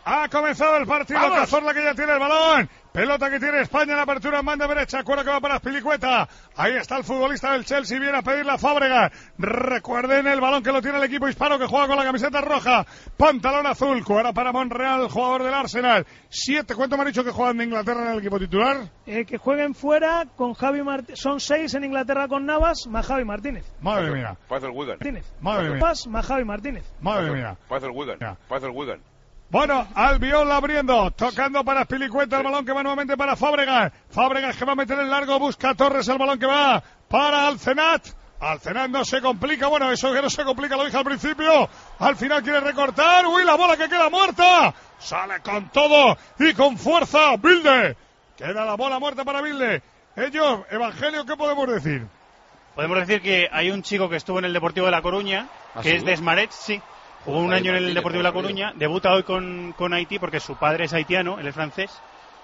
Ha comenzado el partido. Cazorla que ya tiene el balón. Pelota que tiene España en la apertura en banda derecha. Cuero que va para Azpilicueta. Ahí está el futbolista del Chelsea. Viene a pedirle a Fábregas. Recuerden el balón que lo tiene el equipo hispano que juega con la camiseta roja. Pantalón azul. Cuero para Monreal, jugador del Arsenal. 7. ¿Cuánto me han dicho que juegan de Inglaterra en el equipo titular? Que jueguen fuera con Javi Martínez. Son 6 en Inglaterra con Navas más Javi Martínez. Madre mía. Parece el Wigan. Madre mía. Más Javi Martínez. Madre mía. Parece el Wigan. Parece el Wigan. Bueno, Albiol abriendo, tocando para Azpilicueta, el balón que va nuevamente para Fábregas. Fábregas que va a meter el largo, busca a Torres, el balón que va para Alcenat. Alcenat no se complica, bueno, eso que no se complica lo dije al principio. Al final quiere recortar, uy, la bola que queda muerta. Sale con todo y con fuerza, Bilde. Queda la bola muerta para Bilde. Ellos, Evangelio, ¿qué podemos decir? Podemos decir que hay un chico que estuvo en el Deportivo de La Coruña, que es de Smarets, sí. Jugó un año en el Deportivo de La Coruña, debuta hoy con Haití porque su padre es haitiano, él es francés.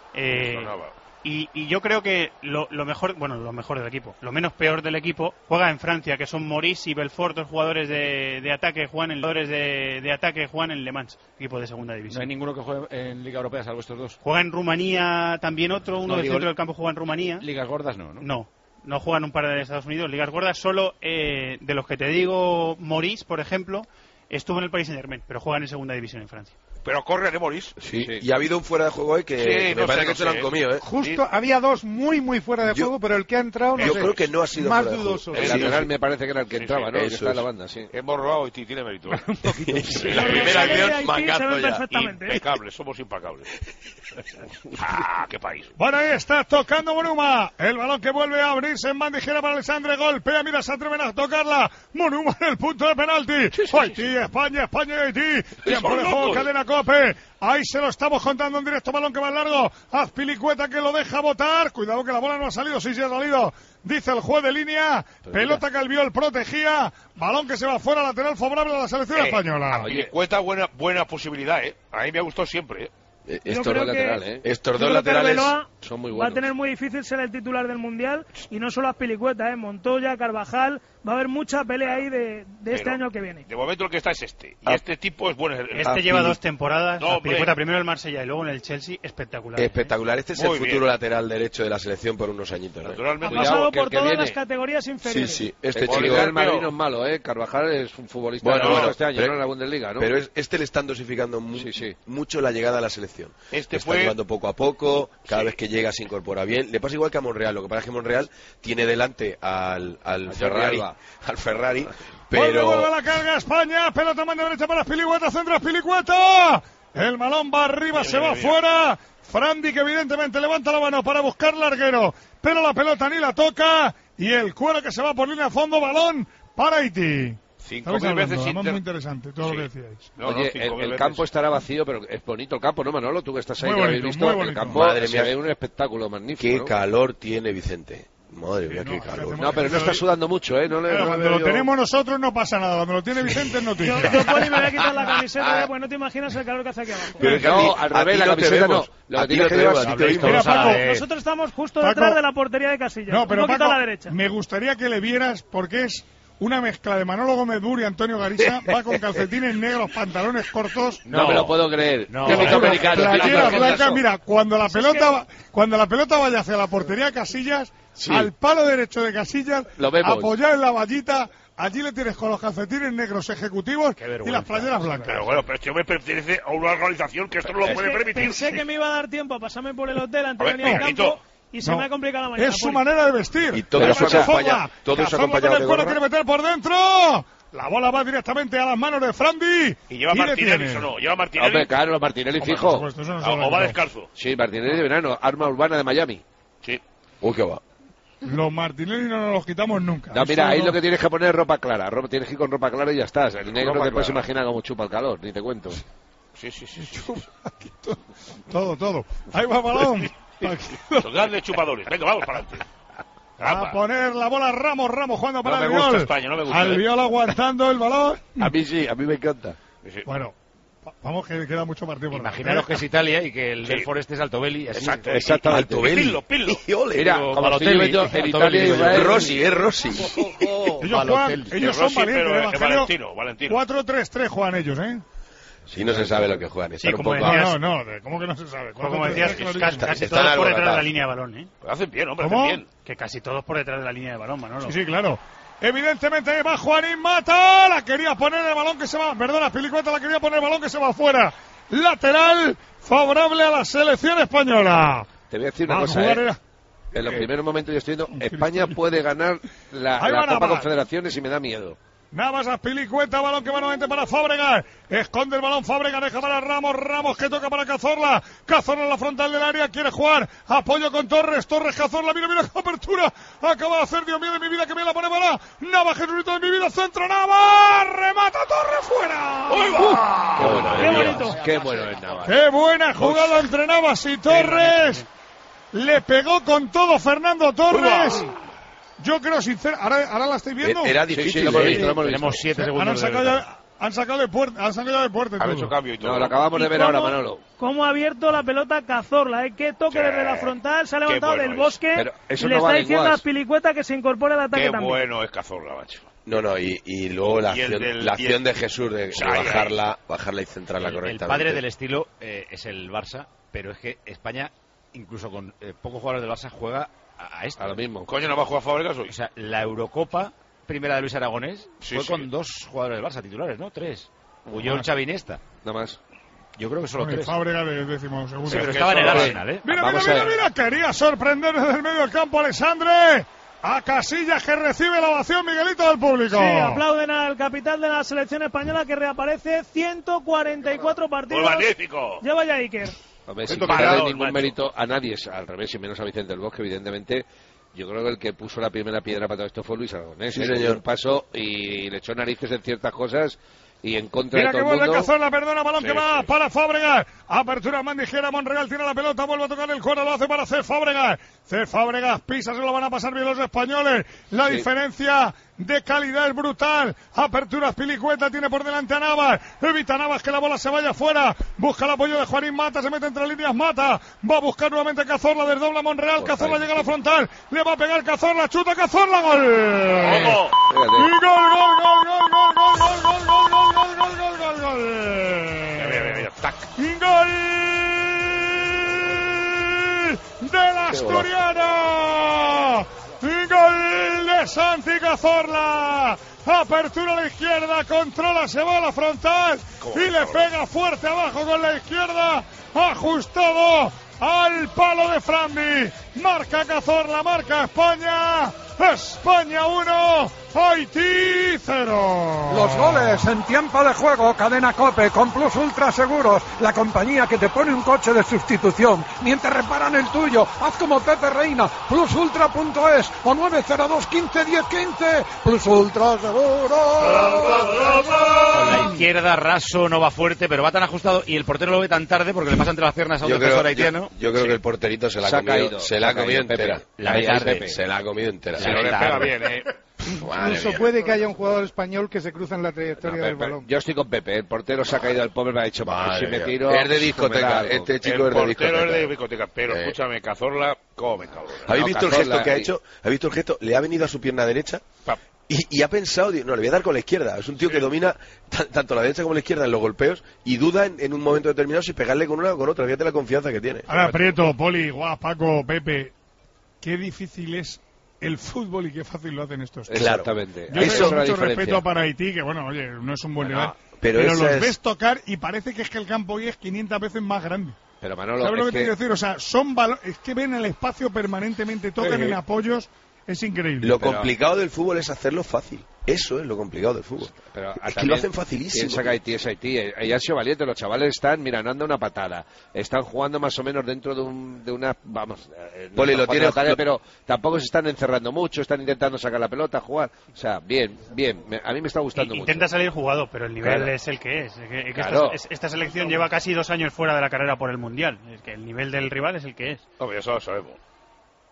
Y yo creo que lo mejor del equipo, lo menos peor del equipo, juega en Francia, que son Maurice y Belfort, dos jugadores de ataque, juegan en Le Mans, equipo de segunda división. No hay ninguno que juegue en Liga Europea, salvo estos dos. Juega en Rumanía también uno del centro del campo juega en Rumanía. Ligas gordas No juegan un par de Estados Unidos, ligas gordas, solo de los que te digo, Maurice, por ejemplo, estuvo en el Paris Saint-Germain, pero juega en segunda división en Francia. Pero corre, ¿eh, Maurice? Sí, y ha habido un fuera de juego hoy que me parece que se lo han comido, ¿eh? Justo, había dos muy fuera de juego, pero el que ha entrado, yo creo que no ha sido más fuera de dudoso. juego. El lateral me parece que era el que entraba, ¿no? Eso que está en la banda, sí. Hemos robado y tiene mérito. Un poquito. La primera acción, mangazo ya. Impecables, somos implacables. ¡Qué país! Bueno, ahí está tocando Monuma. El balón que vuelve a abrirse en bandejera para Alexandre. Golpea, mira, se atreven a tocarla. Monuma en el punto de penalti. Haití, España y Haití. Tiempo de juego, cadena COPE. Ahí se lo estamos contando en directo, balón que va largo. Azpilicueta que lo deja botar. Cuidado que la bola no ha salido, sí ha salido. Dice el juez de línea. Pelota que Albiol protegía. Balón que se va fuera, lateral favorable a la selección española. Azpilicueta, buena posibilidad, ¿eh? A mí me ha gustado siempre, ¿eh? Estos dos laterales, Estos dos laterales son muy buenos. Va a tener muy difícil ser el titular del Mundial, y no solo Azpilicueta, Montoya, Carvajal, va a haber mucha pelea ahí de este año que viene. De momento el que está es este, y este tipo es bueno. Lleva 2 temporadas, Azpilicueta primero en el Marsella y luego en el Chelsea, espectacular. Espectacular, este es el futuro lateral derecho de la selección por unos añitos. Naturalmente. Ha pasado por todas las categorías inferiores. Sí, este chico del Madrid no es malo, Carvajal es un futbolista este año, ¿no? En la Bundesliga, ¿no? Pero este le están dosificando mucho la llegada a la selección. Está llevando poco a poco, cada vez que llega se incorpora bien. Le pasa igual que a Monreal, lo que pasa es que Monreal tiene delante al Ferrari, pero... Vuelve a la carga España, pelota mano derecha para Azpilicueta, centro Azpilicueta. El balón va arriba, se va fuera. Frandi que evidentemente levanta la mano para buscar larguero, pero la pelota ni la toca. Y el Cuero que se va por línea de fondo, balón para Haití. 5.000 veces muy interesante todo lo que decíais. Oye, el campo estará vacío, pero es bonito el campo, ¿no, Manolo? Tú que estás ahí, muy que bonito, habéis visto muy el campo, madre mía, es un espectáculo magnífico. Qué calor tiene Vicente. Madre mía, qué calor. No, pero no está sudando mucho, Cuando lo tenemos nosotros no pasa nada, cuando lo tiene Vicente es noticia. Yo Poli, me voy a quitar la camiseta, pues no te imaginas el calor que hace aquí abajo. Pero no, al revés, la camiseta no. Lo que tienes que llevar, Mira, Paco, nosotros estamos justo detrás de la portería de Casillas. No, pero Paco, a la derecha. Me gustaría que le vieras, porque es una mezcla de Manolo Gómez Bur y Antonio Garisa. Va con calcetines negros, pantalones cortos. No me lo puedo creer. Playera blanca. Mira, cuando la pelota vaya hacia la portería de Casillas, al palo derecho de Casillas, apoyado en la vallita, allí le tienes con los calcetines negros ejecutivos y las playeras blancas. Pero bueno, pero este hombre pertenece a una organización que esto no lo puede permitir. Pensé que me iba a dar tiempo a pasarme por el hotel antes de venir al campo. Y se me ha complicado la mañana. Es su manera de vestir. Y todo eso acompañado de gorra. Quiere meter por dentro. La bola va directamente a las manos de Frandi. ¿Y lleva Martinelli o no? ¿Lleva Martinelli? Hombre, claro, Martinelli fijo. ¿O va descalzo? Sí, Martinelli de verano, arma urbana de Miami. Sí. Uy, qué va. Los Martinelli no nos los quitamos nunca. No, mira, ahí lo que tienes que poner es ropa clara. Tienes que ir con ropa clara y ya estás. El negro te puedes imaginar cómo chupa el calor, ni te cuento. Sí. Todo. Ahí va el balón. Los grandes chupadores. Venga, vamos para adelante. A poner la bola Ramos jugando para Albiol. No me gusta España, no me gusta. Albiol aguantando el balón. A mí sí, a mí me encanta. Bueno, vamos que queda mucho partido por Imaginaros que es Italia y que el del Forest es Altobelli. Exactamente. Altobelli. Pillo. Mira, como lo tengo en Italia y Israel. Es Rossi. Ellos son valientes, Valentino. 4-3-3 juegan ellos, Sí, no se sabe lo que juegan. Sí, como decías, ¿cómo que no se sabe? Como decías, casi todos por detrás de la línea de balón, ¿eh? Pues hacen bien, hombre, ¿Cómo? hacen bien. Que casi todos por detrás de la línea de balón, Manolo. Sí, claro. Evidentemente va Juanín Mata, la quería poner el balón que se va, perdona, Pilicueta la quería poner el balón que se va afuera. Lateral favorable a la selección española. Te voy a decir una cosa, en los primeros momentos yo estoy viendo, España puede ganar la Copa Confederaciones y me da miedo. Navas a Pilicueta, balón que va nuevamente para Fábregas, esconde el balón Fábregas, deja para Ramos que toca para Cazorla en la frontal del área, quiere jugar, apoyo con Torres, Cazorla, mira qué apertura, acaba de hacer, Dios mío de mi vida, que bien la pone para Navas, Jesucristo de mi vida, centro Navas, remata Torres fuera. ¡Qué bonito! ¡Qué bueno es Navas! ¡Qué buena jugada entre Navas y Torres! Le pegó con todo Fernando Torres. Yo creo sinceramente, ahora la estáis viendo. Era difícil. Sí, lo hemos visto. Tenemos 7 segundos. Han sacado de puerta. Han hecho cambio y todo. No, lo acabamos de ver ahora, Manolo. Cómo ha abierto la pelota Cazorla, que toque desde la frontal, se ha levantado del bosque y le está diciendo a Pilicueta que se incorpore al ataque también. Qué bueno es Cazorla, macho. No, y luego la acción de Jesús de bajarla y centrarla correctamente. El padre del estilo es el Barça, pero es que España, incluso con pocos jugadores del Barça, juega a lo mismo. Coño, ¿no va a jugar Fábregas hoy? O sea, la Eurocopa primera de Luis Aragonés fue con 2 jugadores del Barça titulares, ¿no? 3. Puyol, Xavi, Iniesta. Nada más. Yo creo que solo 3. Fábregas de décimo segundo. Sí, pero estaba en el Arsenal, ¿eh? Mira, quería sorprender desde el medio del campo Alexandre. A Casillas, que recibe la ovación, Miguelito, del público. Sí, aplauden al capitán de la selección española, que reaparece 144 partidos. ¡Muy magnífico! Lleva ya Iker. Hombre, sin darle ningún mérito a nadie, al revés, y menos a Vicente del Bosque, evidentemente. Yo creo que el que puso la primera piedra para todo esto fue Luis Aragonés. Sí, señor. Un paso y le echó narices en ciertas cosas y en contra Mira de todo que el mundo. vuelve Cazorla, perdona, balón que va para Fábregas. Apertura Mandijera, Monreal tiene la pelota, vuelve a tocar el cuero, lo hace para Cés Fábregas. Cés Fábregas pisa, se lo van a pasar bien los españoles. La diferencia de calidad es brutal. Apertura Pilicueta, tiene por delante a Navas. Evita Navas que la bola se vaya afuera. Busca el apoyo de Juanín Mata, se mete entre líneas Mata. Va a buscar nuevamente Cazorla, desdobla Monreal. Cazorla llega a la frontal. Le va a pegar Cazorla, chuta Cazorla, gol. ¡Vamos! Gol. Mira, tac. Gol del asturiano. Gol de Santi Cazorla. Apertura a la izquierda, controla, se va a la frontal y le pega fuerte abajo con la izquierda, ajustado al palo de Frambi. Marca Cazorla, marca España. España 1, Haití 0. Los goles en tiempo de juego, Cadena COPE con Plus Ultra Seguros, la compañía que te pone un coche de sustitución mientras reparan el tuyo. Haz como Pepe Reina, plusultra.es o 902 15 10 15. Plus Ultra Seguros. Con la izquierda, Raso no va fuerte, pero va tan ajustado y el portero lo ve tan tarde porque le pasa entre las piernas a un defensor haitiano. Yo creo que el porterito se la ha comido entera. Se la ha comido entera. Se lo le pega bien, Incluso puede que haya un jugador español que se cruza en la trayectoria del balón. Yo estoy con Pepe, el portero se ha caído al pobre, me ha dicho, si me tiro... Es de discoteca, este chico es de discoteca. El portero es de discoteca, pero escúchame, Cazorla, ¿cómo me cago? ¿Habéis visto el gesto que ha hecho? ¿Habéis visto el gesto? Le ha venido a su pierna derecha y ha pensado, no, le voy a dar con la izquierda. Es un tío que domina tanto la derecha como la izquierda en los golpeos y duda en un momento determinado si pegarle con una o con otra. Fíjate la confianza que tiene. Ahora, Prieto, Poli, Guas, Paco, Pepe, qué difícil es el fútbol y qué fácil lo hacen estos tíos. Exactamente. Yo tengo mucho respeto para Haití, que bueno, oye, no es un buen nivel, pero los ves tocar y parece que es que el campo hoy es 500 veces más grande. Pero Manolo, ¿sabes lo que te quiero decir? O sea, es que ven el espacio permanentemente, tocan en apoyos. Es increíble. Lo complicado del fútbol es hacerlo fácil. Eso es lo complicado del fútbol. Pero es que lo hacen facilísimo. Piensa que Haití es Haití. Ahí han sido valientes. Los chavales están, mira, no anda una patada. Están jugando más o menos dentro de una... Vamos, Poli, no pero tampoco se están encerrando mucho. Están intentando sacar la pelota, jugar. O sea, bien. A mí me está gustando mucho. Intenta salir jugado, pero el nivel es el que es. Esta selección lleva casi 2 años fuera de la carrera por el Mundial. Es que el nivel del rival es el que es. Hombre, eso lo sabemos.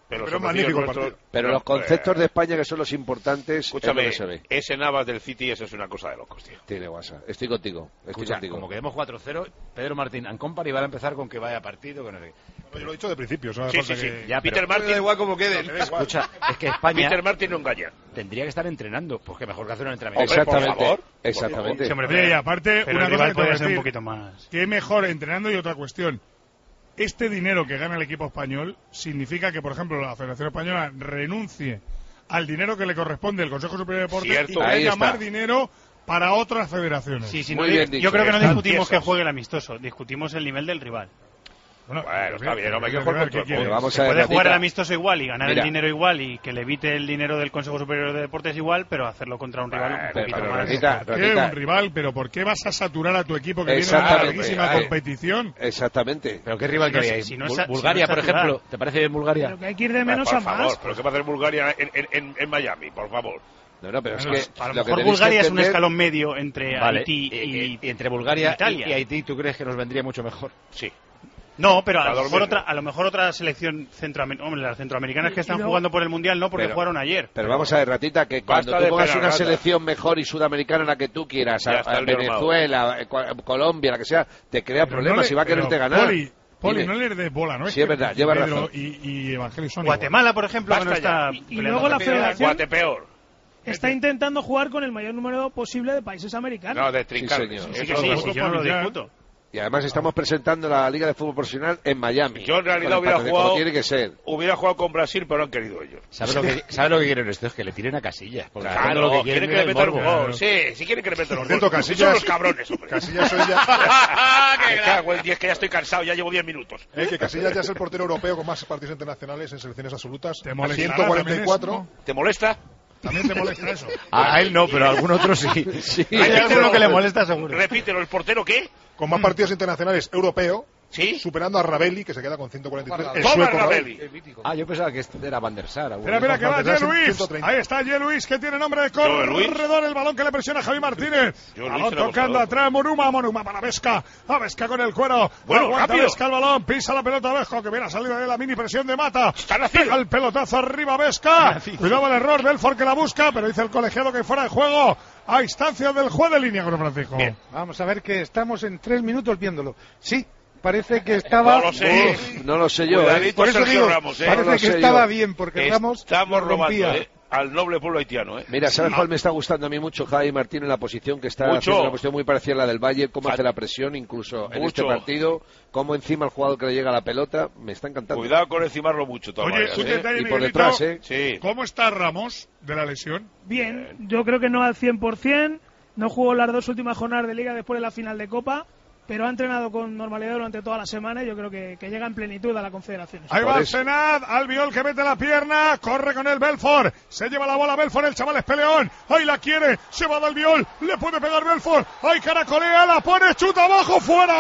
Pero es magnífico partido. Pero los conceptos de España, que son los importantes, escúchame, es lo que se ve. Ese Navas del City, eso es una cosa de locos, tío. Tiene WhatsApp. Estoy contigo. Escucha, como quedemos 4-0, Pedro Martín and Company va a empezar con que vaya partido, que no sé qué. Yo lo he dicho de principio. Sí. Ya, Peter Martin, da igual como queden. Escucha, es que España... Peter Martin no engaña. Tendría que estar entrenando, pues que mejor que hacer un entrenamiento. Exactamente. Por favor. Exactamente. Oye, y aparte, pero una el cosa rival que te voy a podría ser un decir, poquito más. que mejor entrenando, y otra cuestión. Este dinero que gana el equipo español significa que, por ejemplo, la Federación Española renuncie al dinero que le corresponde el Consejo Superior de Deportes y que haya más dinero para otras federaciones. Sí, Muy bien dicho. yo creo que no discutimos que juegue el amistoso, discutimos el nivel del rival. Bueno, está bien, no me quiero jugar contra el pueblo. Vamos a ver, puede Ratita. jugar el amistoso igual y ganar el dinero igual y que le evite el dinero del Consejo Superior de Deportes igual, pero hacerlo contra un rival un poquito más. Ratita, ¿Qué un rival? ¿Pero por qué vas a saturar a tu equipo que viene de una larguísima competición? Exactamente. ¿Pero qué rival queríais? si no Bulgaria, si no por ejemplo. ¿Te parece bien Bulgaria? Pero que hay que ir de menos por a favor, más. ¿pero qué va a hacer Bulgaria en Miami, por favor? No, pero es Bueno, que a lo lo que mejor tenéis Bulgaria que es un entender- escalón medio entre Haití y entre Bulgaria Italia. y Haití, ¿tú crees que nos vendría mucho mejor? Sí. No, pero Para a lo mejor otra selección centroamericana. Hombre, las centroamericanas que están luego- jugando por el Mundial no, porque Pero- jugaron ayer. Pero vamos a ver, Ratita, que cuando Basta tú de pongas una pegar, selección mejor y sudamericana, la que tú quieras, Ya está a el lío Venezuela, Colombia, la que sea, te crea problemas y va a quererte ganar. Poli, Dime. no le des bola, ¿no? Sí, es verdad, lleva Pedro razón. y Evangelio son Guatemala, por ejemplo, que no Basta está ya. Y luego la federación Guatepeor. está intentando jugar con el mayor número posible de países americanos. No, de Sí, trincarles. señor. Sí, que Eso sí, no. sí, yo no lo discuto. Y además estamos presentando la Liga de Fútbol Profesional en Miami. Yo en realidad Con el hubiera patrocinio, jugado, como tiene que ser. hubiera jugado con Brasil, pero no han querido ellos. ¿Sabes lo que quieren esto? Es que le tiren a Casillas. Porque Claro, haciendo lo que quieren quieren que le es el metan un morbo. gol. Sí, sí quieren que le metan un Cierto, gol. Casillas- Son los cabrones, hombre. Casillas hoy ya, Me cago en 10, que ya estoy cansado, ya llevo 10 minutos. que Casillas ya es el portero europeo con más partidos internacionales en selecciones absolutas. ¿Te molestará 144. también eso, ¿Te molesta? También te molesta eso. A él no, pero a algún otro sí. Hay alguno que le molesta seguro. Repítelo, ¿el portero qué? Con más partidos internacionales europeo. ¿Sí? Superando a Ravelli, que se queda con 143. El Toma, sueco Ravelli. Yo pensaba que este era Van der Sar. Espera, que va Van der Sar, Luis. 130. Ahí está Luis, que tiene nombre de Joe Luis. corredor. El balón que le presiona a Javi Martínez. Joe Balón Luis era tocando boxeador. atrás. Monuma para Vesca. A Vesca con el cuero. Bueno, Aguanta rápido. Vesca el balón. Pisa la pelota Vesco, que viene a salir de la mini presión de Mata. Está nacido. Pega el pelotazo arriba Vesca. Cuidado el error. Belfort que la busca, pero dice el colegiado que fuera de juego. A instancia del juez de línea, con Francisco. Bien. Vamos a ver que estamos en 3 minutos viéndolo. Sí, parece que estaba... No lo sé. Uf, no lo sé yo, Cuidadito, Por eso Sergio digo, Ramos, parece No lo que sé estaba yo. bien, porque Ramos Estamos lo rompía. robando, al noble pueblo haitiano, Mira, ¿sabes cuál me está gustando a mí mucho? Javi Martín en la posición que está Mucho. haciendo una posición muy parecida a la del Valle, cómo hace la presión, incluso en este Mucho. partido, cómo encima el jugador que le llega a la pelota, me está encantando. Cuidado con encimarlo mucho todavía. Oye, un detalle, Y por Miguelito. detrás, ¿eh? Sí. ¿Cómo está Ramos de la lesión? Bien, yo creo que no al 100%, no jugó las 2 últimas jornadas de Liga después de la final de Copa, pero ha entrenado con normalidad durante toda la semana y yo creo que llega en plenitud a la Confederación. Ahí Por va eso. Senad, Albiol que mete la pierna, corre con el Belfort, se lleva la bola Belfort, el chaval es peleón, ahí la quiere, se va de Albiol, le puede pegar Belfort, ahí caracolea, la pone, chuta abajo,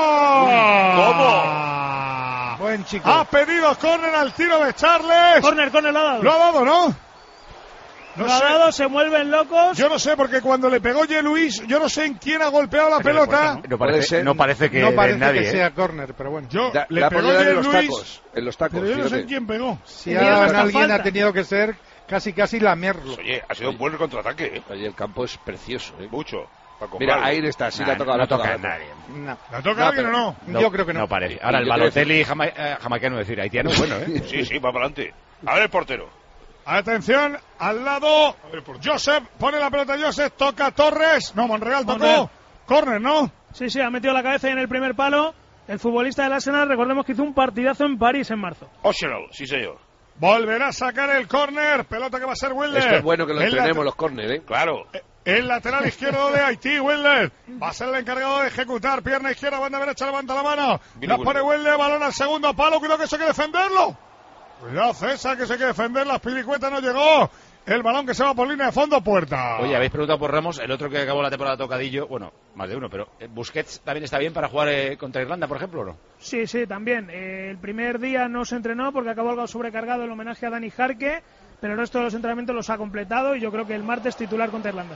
fuera. Buen chico. Ha pedido córner al tiro de Charles. Córner lo ha dado. Lo ha dado, ¿no? Lo ha dado, se vuelven locos. Yo no sé, porque cuando le pegó Luis, yo no sé en quién ha golpeado la pelota. No Puede ser. parece que No parece nadie. que sea córner, pero bueno. Yo Da- le la pegó pegó en los Luis, tacos, en los tacos, pero yo no sé fíjate. en quién pegó. Si Tenías hasta alguien falta. ha tenido que ser casi lamerlo. Oye, ha sido un buen contraataque, Oye, el campo es precioso, ¿eh? Mucho. Para Mira, comprarlo. ahí está, sí la ha tocado. no la ha toca a tocado. nadie. No. ¿La toca No, alguien o pero- no? Yo creo que no. No parece. Ahora, el Yo te voy a decir- Balotelli jamaicano, decir, haitiano, bueno, ¿eh? Sí, sí, va para adelante. A ver el portero. Atención, al lado, Josep, pone la pelota Josep, toca Torres, no, Monreal tocó, Monreal. córner, ¿no? Sí, ha metido la cabeza ahí en el primer palo. El futbolista del Arsenal, recordemos que hizo un partidazo en París en marzo. Arsenal, sí señor. Volverá a sacar el córner, pelota que va a ser Wilder. Esto es bueno que lo El entrenemos late- los córner, ¿eh? Claro. El lateral izquierdo de Haití, Wilder, va a ser el encargado de ejecutar, pierna izquierda, banda derecha, levanta la mano, Viene la pone Wilder, balón al segundo palo, cuidado que eso hay que defenderlo. Cuidado César, que se hay que defender, las pilicuetas no llegó. El balón que se va por línea de fondo, puerta. Oye, habéis preguntado por Ramos, el otro que acabó la temporada tocadillo, bueno, más de uno, pero Busquets también está bien para jugar contra Irlanda, por ejemplo, ¿o no? Sí, también. El primer día no se entrenó porque acabó algo sobrecargado en homenaje a Dani Jarque, pero el resto de los entrenamientos los ha completado y yo creo que el martes titular contra Irlanda.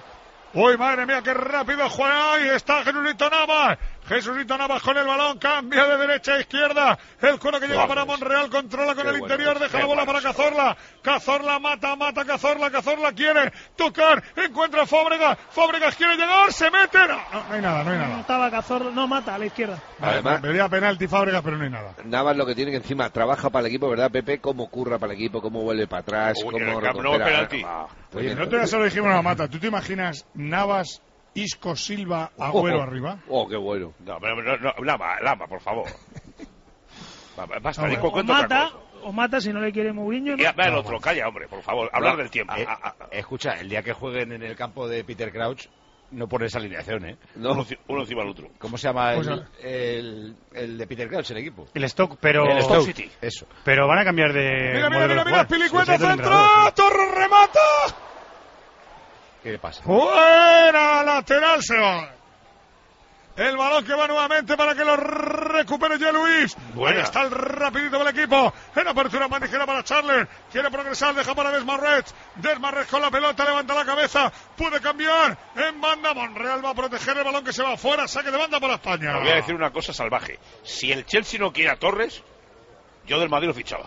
Uy, madre mía, qué rápido juega. Ahí está Jesucito Navas. Jesucito Navas con el balón, cambia de derecha a izquierda. El coro que llega para Monreal, controla con el interior, deja la bola para Cazorla. Cazorla mata, Cazorla quiere tocar, encuentra a Fábregas quiere llegar, se mete. No hay nada. No estaba Cazorla, no mata a la izquierda. Además, vería penalti Fábregas, pero no hay nada. Navas lo que tiene que encima trabaja para el equipo, ¿verdad, Pepe? Cómo curra para el equipo, cómo vuelve para atrás, cómo recupera. Penalti. Oye, no te solo dijimos la mata. ¿Tú te imaginas Navas, Isco, Silva, Agüero arriba? Oh, qué bueno. No, Lama, por favor. Basta, o mata si no le quiere Mourinho, ¿no? El otro, calla, hombre, por favor, hablar del tiempo. Escucha, el día que jueguen en el campo de Peter Crouch, no pone esa alineación, ¿eh? No. Uno encima del otro. ¿Cómo se llama el de Peter Crouch, el equipo? El Stoke, pero... El Stoke City. Eso. Pero van a cambiar de... Mira, Pilicueta, centro, Torres remata. ¿Qué le pasa? Fuera, lateral se va. El balón que va nuevamente para que lo recupere ya Luis. Ahí está el rapidito del equipo. En apertura más ligera para Charles. Quiere progresar, deja para Desmarret. Desmarret con la pelota, levanta la cabeza. Puede cambiar en banda. Monreal va a proteger el balón que se va afuera. Saque de banda para España. Voy a decir una cosa salvaje. Si el Chelsea no quiere a Torres, yo del Madrid lo fichaba.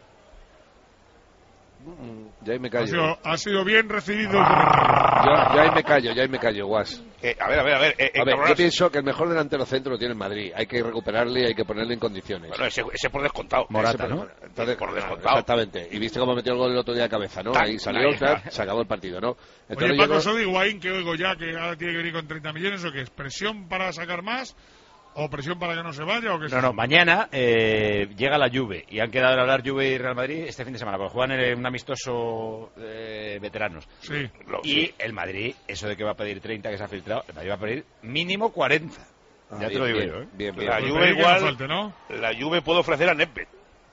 Ya ahí me callo. Ha sido bien recibido. Ya ahí me callo, Guas. A ver, yo pienso que el mejor delantero centro lo tiene el Madrid. Hay que recuperarle y hay que ponerle en condiciones. Bueno, ese por descontado. Morata, ¿no? Por descontado. Exactamente. Y viste cómo metió el gol el otro día de cabeza, ¿no? Ahí salió, se acabó el partido, ¿no? Entonces, oye, Paco, eso de Higuaín que oigo ya que ahora tiene que venir con 30 millones, ¿o qué es? ¿Presión para sacar más? ¿O presión para que no se vaya? ¿O qué? No, mañana llega la Juve y han quedado de hablar Juve y Real Madrid este fin de semana, porque juegan en un amistoso veteranos. Sí. Y el Madrid, eso de que va a pedir 30 que se ha filtrado, el Madrid va a pedir mínimo 40. Ya te lo digo yo, ¿eh? Bien. La Juve igual, la Juve puede ofrecer a Nedved.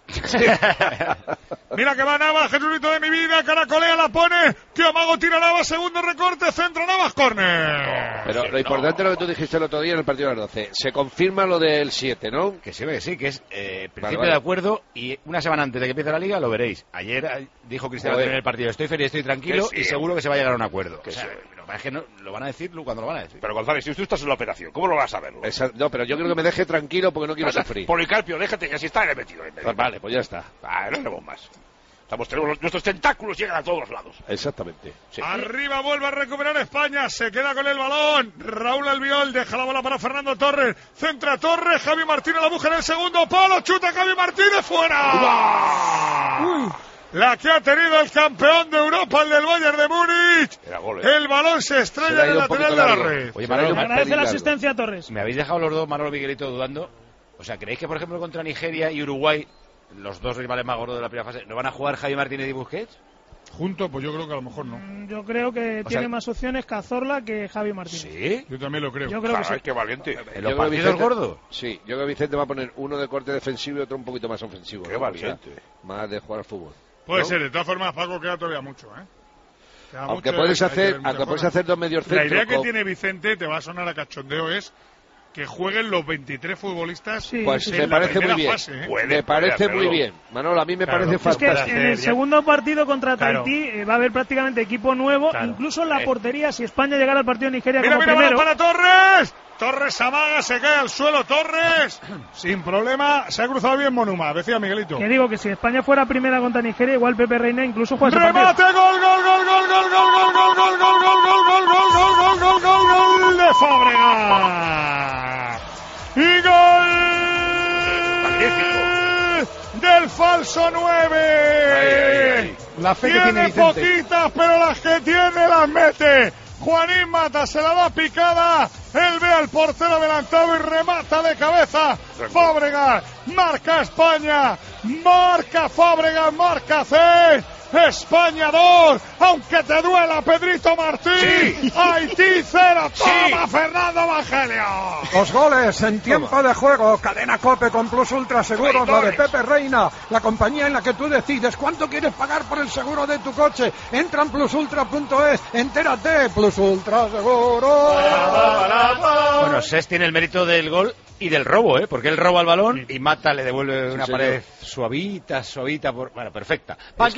Mira que va Navas, Jesucito de mi vida, caracolea, la pone, tío Mago tira Navas, segundo recorte, centro Navas, córner. Pero lo importante es lo que tú dijiste el otro día en el partido de las 12, se confirma lo del 7, ¿no? Que sí, que es principio de acuerdo, y una semana antes de que empiece la Liga lo veréis. Ayer dijo Cristiano en el partido, estoy feliz, estoy tranquilo y seguro que se va a llegar a un acuerdo. Es que no, lo van a decir cuando lo van a decir. Pero González, si tú estás en la operación, ¿cómo lo vas a ver? No, pero yo creo que me deje tranquilo porque no quiero sufrir. Policarpio, déjate que así está metido. Vale, pues ya está. No tenemos más. Nuestros tentáculos llegan a todos los lados. Exactamente. Sí. Arriba vuelve a recuperar España. Se queda con el balón. Raúl Albiol deja la bola para Fernando Torres. Centra Torres. Javi Martínez la busca en el segundo palo. Chuta Javi Martínez fuera. Uy. La que ha tenido el campeón de Europa, el del Bayern de Múnich. El balón se estrella en el lateral de la red. Oye, Manolo, me agradece la asistencia a Torres. Me habéis dejado los dos, Manolo Miguelito, dudando. O sea, ¿creéis que, por ejemplo, contra Nigeria y Uruguay, los dos rivales más gordos de la primera fase, no van a jugar Javi Martínez y Busquets? Juntos, pues yo creo que a lo mejor no. Yo creo que tiene más opciones Cazorla que Javi Martínez. ¿Sí? Yo también lo creo. Yo creo que sí. Qué valiente. ¿En los partidos gordos? Sí, yo creo que Vicente va a poner uno de corte defensivo y otro un poquito más ofensivo. Qué valiente. O sea, más de jugar al fútbol. Puede ser, de todas formas, Paco, queda todavía mucho, ¿eh? Aunque puedes hacer dos medios centros. La idea que tiene Vicente, te va a sonar a cachondeo, es que jueguen los 23 futbolistas. Sí, pues sí, me parece muy bien. Fase, ¿eh? Me parece muy bien. Manolo, a mí me parece fantástico. Es que en el segundo partido contra Tahití va a haber prácticamente equipo nuevo, incluso en la portería, si España llegara al partido de Nigeria como primero. Para Torres. Torres amaga, se cae al suelo, Torres. Sin problema, se ha cruzado bien Monuma, decía Miguelito. Que digo que si España fuera primera contra Nigeria, igual Pepe Reina incluso juega ese partido. ¡Remate! ¡Gol de Fábregas! ¡Y gol del falso 9! La fe que tiene Vicente. Poquitas, pero las que tiene las mete. Juanín Mata se la da picada, él ve al portero adelantado y remata de cabeza. Fábregas, marca España, marca Fábregas, marca C. España 2, aunque te duela Pedrito Martín. Sí. Haití 0, toma Fernando Evangelio. Los goles en tiempo de juego. Cadena COPE con Plus Ultra Seguros, la de Pepe Reina, la compañía en la que tú decides cuánto quieres pagar por el seguro de tu coche. Entra en plusultra.es, entérate, Plus Ultra Seguros. Bueno, Sés tiene el mérito del gol y del robo, porque él roba el balón y Mata le devuelve una pared suavita, bueno, perfecta. Banquillo, Miguelito.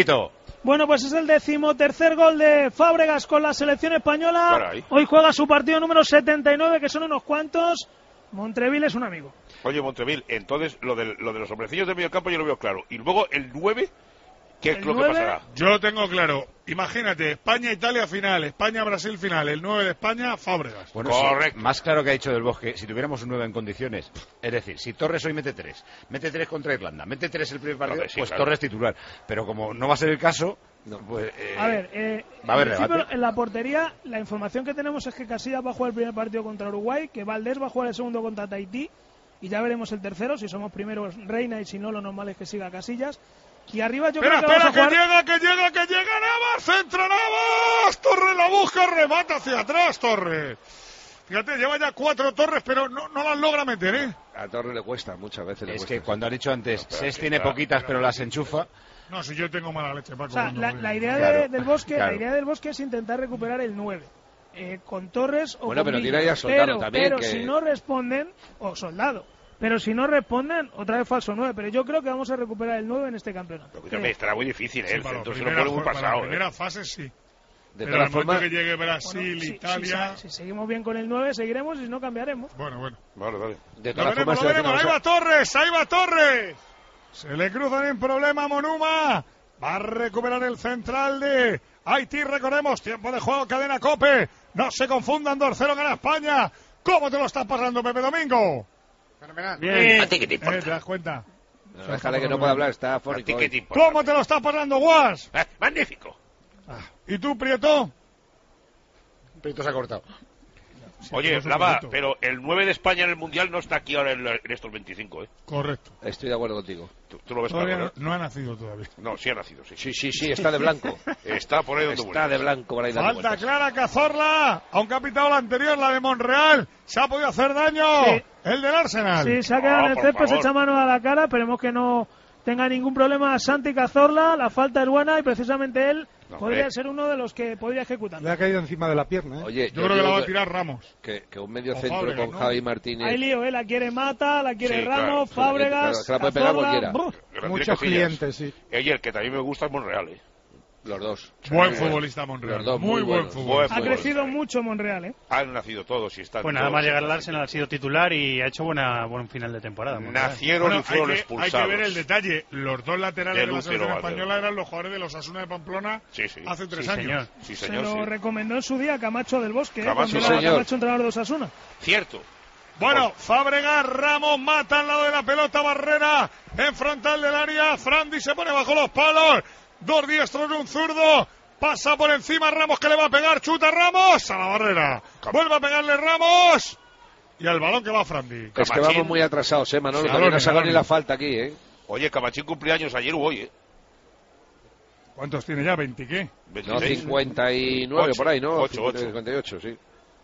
Mérito. Bueno, pues es el 13º gol de Fábregas con la selección española. Caray. Hoy juega su partido número 79, que son unos cuantos. Montreville es un amigo. Oye, Montreville, entonces lo de los hombrecillos del medio campo yo lo veo claro. Y luego el 9, ¿qué es lo que pasará? Yo lo tengo claro. Imagínate, España-Italia final, España-Brasil final, el 9 de España, Fábregas. Bueno, correcto. Sí, más claro que ha dicho Del Bosque, si tuviéramos un 9 en condiciones, es decir, si Torres hoy mete 3 contra Irlanda, mete 3 el primer partido, sí, pues claro. Torres titular. Pero como no va a ser el caso, pues... a ver, va a haber debate. En la portería, la información que tenemos es que Casillas va a jugar el primer partido contra Uruguay, que Valdés va a jugar el segundo contra Tahití, y ya veremos el tercero, si somos primeros Reina, y si no, lo normal es que siga Casillas. Y arriba yo creo que vamos a jugar... que llega Navas, centra Navas, Torres la busca, remata hacia atrás Torres. Fíjate, lleva ya 4 Torres, pero no las logra meter, ¿eh? A Torres le cuesta, muchas veces le cuesta. Es que cuando has dicho antes, Ses tiene poquitas, pero las enchufa... No, si yo tengo mala leche, Paco. O sea, la idea del Bosque, la idea del Bosque es intentar recuperar el 9. Con Torres o bueno, con pero Villa. tira ya Soldado también. Pero si no responden, o Soldado. Pero si no responden, otra vez falso 9. Pero yo creo que vamos a recuperar el 9 en este campeonato. Estará muy difícil, ¿eh? Sí, El centro se lo primera, pone muy pasado. La primera fase sí. De todas formas, que llegue Brasil, bueno, Italia... Si seguimos bien con el 9, seguiremos y si no, cambiaremos. Bueno. Vale. De todas formas, lo veremos. Ahí va Torres. Se le cruzan en problema a Monuma. Va a recuperar el central de Haití, recordemos, tiempo de juego, cadena COPE. No se confundan, 2-0 gana España. ¿Cómo te lo estás pasando, Pepe Domingo? Fenomenal. Bien. ¿A ti qué te importa? ¿Te das cuenta? No, déjale que no pueda hablar, está fónico. ¿Cómo te lo estás pasando, Guas? Magnífico. ¿Y tú, Prieto? Prieto se ha cortado. Oye, Lava, pero el 9 de España en el Mundial no está aquí ahora en estos 25, ¿eh? Correcto. Estoy de acuerdo contigo. ¿Tú lo ves todavía claro, no ha nacido todavía. No, sí ha nacido, sí. Sí, está de blanco. Está por ahí donde está de blanco por ahí dando Falta vueltas. clara Cazorla, aunque ha pitado la anterior, la de Monreal. Se ha podido hacer daño. Sí. El del Arsenal. Sí, se ha quedado en el césped, se echa mano a la cara. Esperemos que no tenga ningún problema Santi Cazorla. La falta es buena y precisamente él podría ser uno de los que podría ejecutar. Le ha caído encima de la pierna, ¿eh? Oye, yo creo que la va a tirar Ramos. Que un medio centro Fábregas, con Javi Martínez. Hay lío, la quiere Mata, la quiere Ramos, claro, Fábregas. Se la puede pegar cualquiera. Muchos clientes, sí. Oye, el que también me gusta es Monreal, ¿eh? Los dos. Buen futbolista Monreal. Los dos, muy buen futbolista. Ha crecido mucho Monreal, ¿eh? Han nacido todos y están. Pues nada más llegar al Arsenal ha sido titular y ha hecho buen final de temporada. Nacieron y fueron expulsados. Hay que ver el detalle. Los dos laterales de la selección española eran los jugadores de los Asuna de Pamplona hace 3 años. Sí, señor. Se lo recomendó en su día Camacho del Bosque, Camacho, Camacho, entrenador de Osasuna. Cierto. Bueno, Fábregas, Ramos, Mata al lado de la pelota, Barrera en frontal del área, Frandi se pone bajo los palos, 2 diestros, un zurdo, pasa por encima Ramos que le va a pegar, chuta Ramos a la barrera, vuelve a pegarle Ramos y al balón que va Frandi. Es que vamos muy atrasados, Manolo, todavía no se haga ni la falta aquí, Oye, Camachín cumpleaños ayer o hoy, ¿Cuántos tiene ya? ¿20 qué? 26. No, 59 por ahí, ¿no? 58, sí.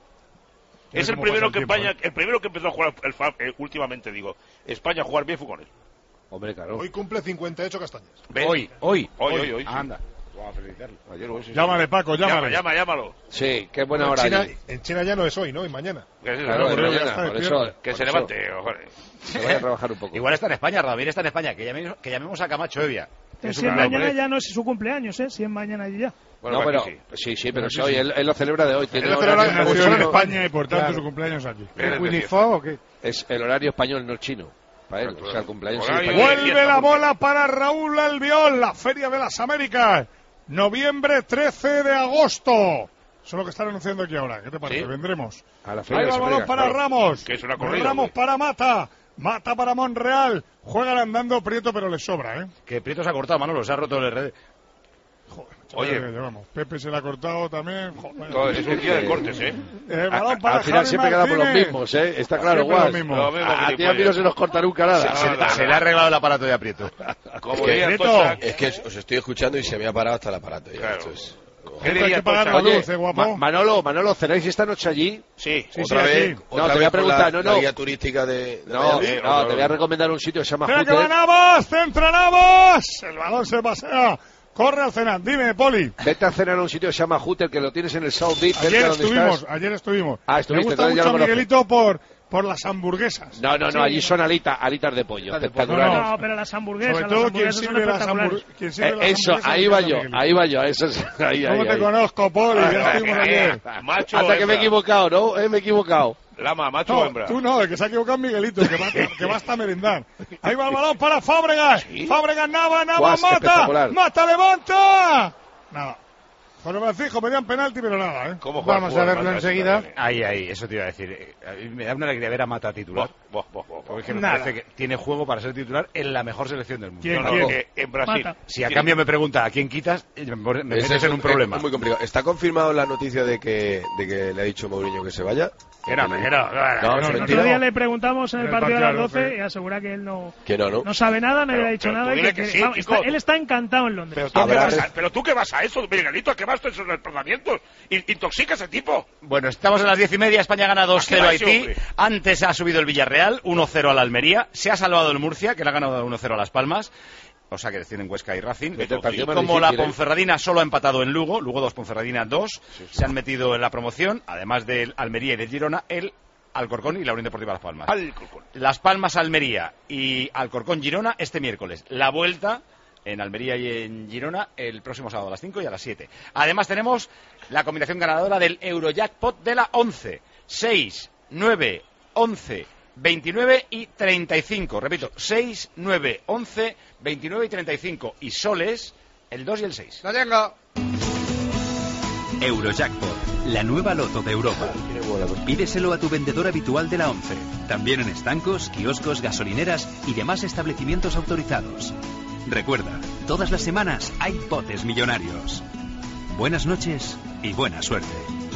Es el primero que España, el primero que empezó a jugar últimamente, digo, España a jugar bien fue con él. Hombre, claro. Hoy cumple 58 castañas. Hoy. Anda. Vamos a felicitarlo. Ayer o hoy, sí. Llámale, Paco, llámale. Llámalo. Sí, qué buena hora. En China ya no es hoy, ¿no? Y mañana. Claro, mañana, por eso, que se levante, ojalá. Se vaya a trabajar un poco. Igual está en España, Radamir está en España, que llamemos a Camacho Evia. Pero si mañana ya no es su cumpleaños, si es mañana ya. Bueno, no, pero sí, pero si hoy él lo celebra de hoy. Él lo celebra en España y por tanto su cumpleaños aquí. ¿El Winifo o qué? Es el horario español, no el chino. Para él, o sea, el cumpleaños español. Vuelve la bola para Raúl Albiol, la Feria de las Américas. Noviembre 13 de agosto. Eso es lo que están anunciando aquí ahora. ¿Qué te parece? Vendremos. A la Ahí va el balón para Ramos. Que es una corrida, Ramos para Mata. Mata para Monreal. Juegan andando Prieto, pero le sobra, Que Prieto se ha cortado, Manolo, se ha roto el RD. Joder, oye, Pepe se le ha cortado también. Joder, es un día de cortes, balón para al final siempre quedamos los mismos, Está claro, Guas. A ti a mí no se nos corta nunca nada. Se le ha arreglado el aparato de Aprieto. Es que os estoy escuchando y se me ha parado hasta el aparato. Claro. ¿Qué diría guapo? Manolo, ¿cenáis esta noche allí? Sí. Otra vez. No, te voy a preguntar, la guía turística de No, te voy a recomendar un sitio que se llama Hotel. ¡Que va Navas! ¡Centra Navas! El balón se pasea. Corre al cenar. Dime, Poli. Vete a cenar a un sitio que se llama Hotel, que lo tienes en el South Beach. Ayer estuvimos. Ah, estuviste. Me gusta mucho Miguelito por por las hamburguesas. No, allí son alitas de pollo, espectaculares. No, pero las hamburguesas, sobre todo quien sirve las hamburguesas. Eso, ahí va yo, eso es, ¿Cómo te conozco, Poli? Ya estuvimos ayer. Macho hasta que me he equivocado, ¿no? Me he equivocado. Lama, macho o hembra. Tú no, el que se ha equivocado es Miguelito, que va hasta merendar. Ahí va el balón para Fábregas. ¿Sí? Fábregas, Nava, mata, levanta. Nada. José Francisco pedían penalti, pero nada, ¿eh? Vamos a verlo enseguida. Ahí, eso te iba a decir. Me da una alegría ver a Mata titular. Porque es que me parece que tiene juego para ser titular en la mejor selección del mundo. En Brasil. Mata. Si a cambio me pregunta a quién quitas, me metes en un problema. Es muy complicado. ¿Está confirmado la noticia de que le ha dicho Mourinho que se vaya? El otro día le preguntamos en el partido de las 12 y asegura que él no sabe nada, no le ha dicho nada. Él está encantado en Londres. Pero tú qué vas a eso, Miguelito, ¿a qué vas a esos desplazamientos? ¿Intoxica ese tipo? Bueno, estamos a las 10:30, España gana 2-0 a Haití. Antes ha subido el Villarreal, 1-0 a la Almería. Se ha salvado el Murcia, que le ha ganado 1-0 a Las Palmas. O sea que tienen Huesca y Racing. Como la Ponferradina solo ha empatado en Lugo 2, Ponferradina 2, se han metido en la promoción, además del Almería y del Girona, el Alcorcón y la Unión Deportiva Las Palmas. Las Palmas, Almería y Alcorcón, Girona este miércoles. La vuelta en Almería y en Girona el próximo sábado a las 5 y a las 7. Además tenemos la combinación ganadora del Eurojackpot de la 11, 6, 9, 11... 29 y 35, repito, 6, 9, 11, 29 y 35 y soles el 2 y el 6. ¡Lo tengo! Eurojackpot, la nueva loto de Europa. Pídeselo a tu vendedor habitual de la 11, también en estancos, kioscos, gasolineras y demás establecimientos autorizados. Recuerda, todas las semanas hay botes millonarios. Buenas noches y buena suerte.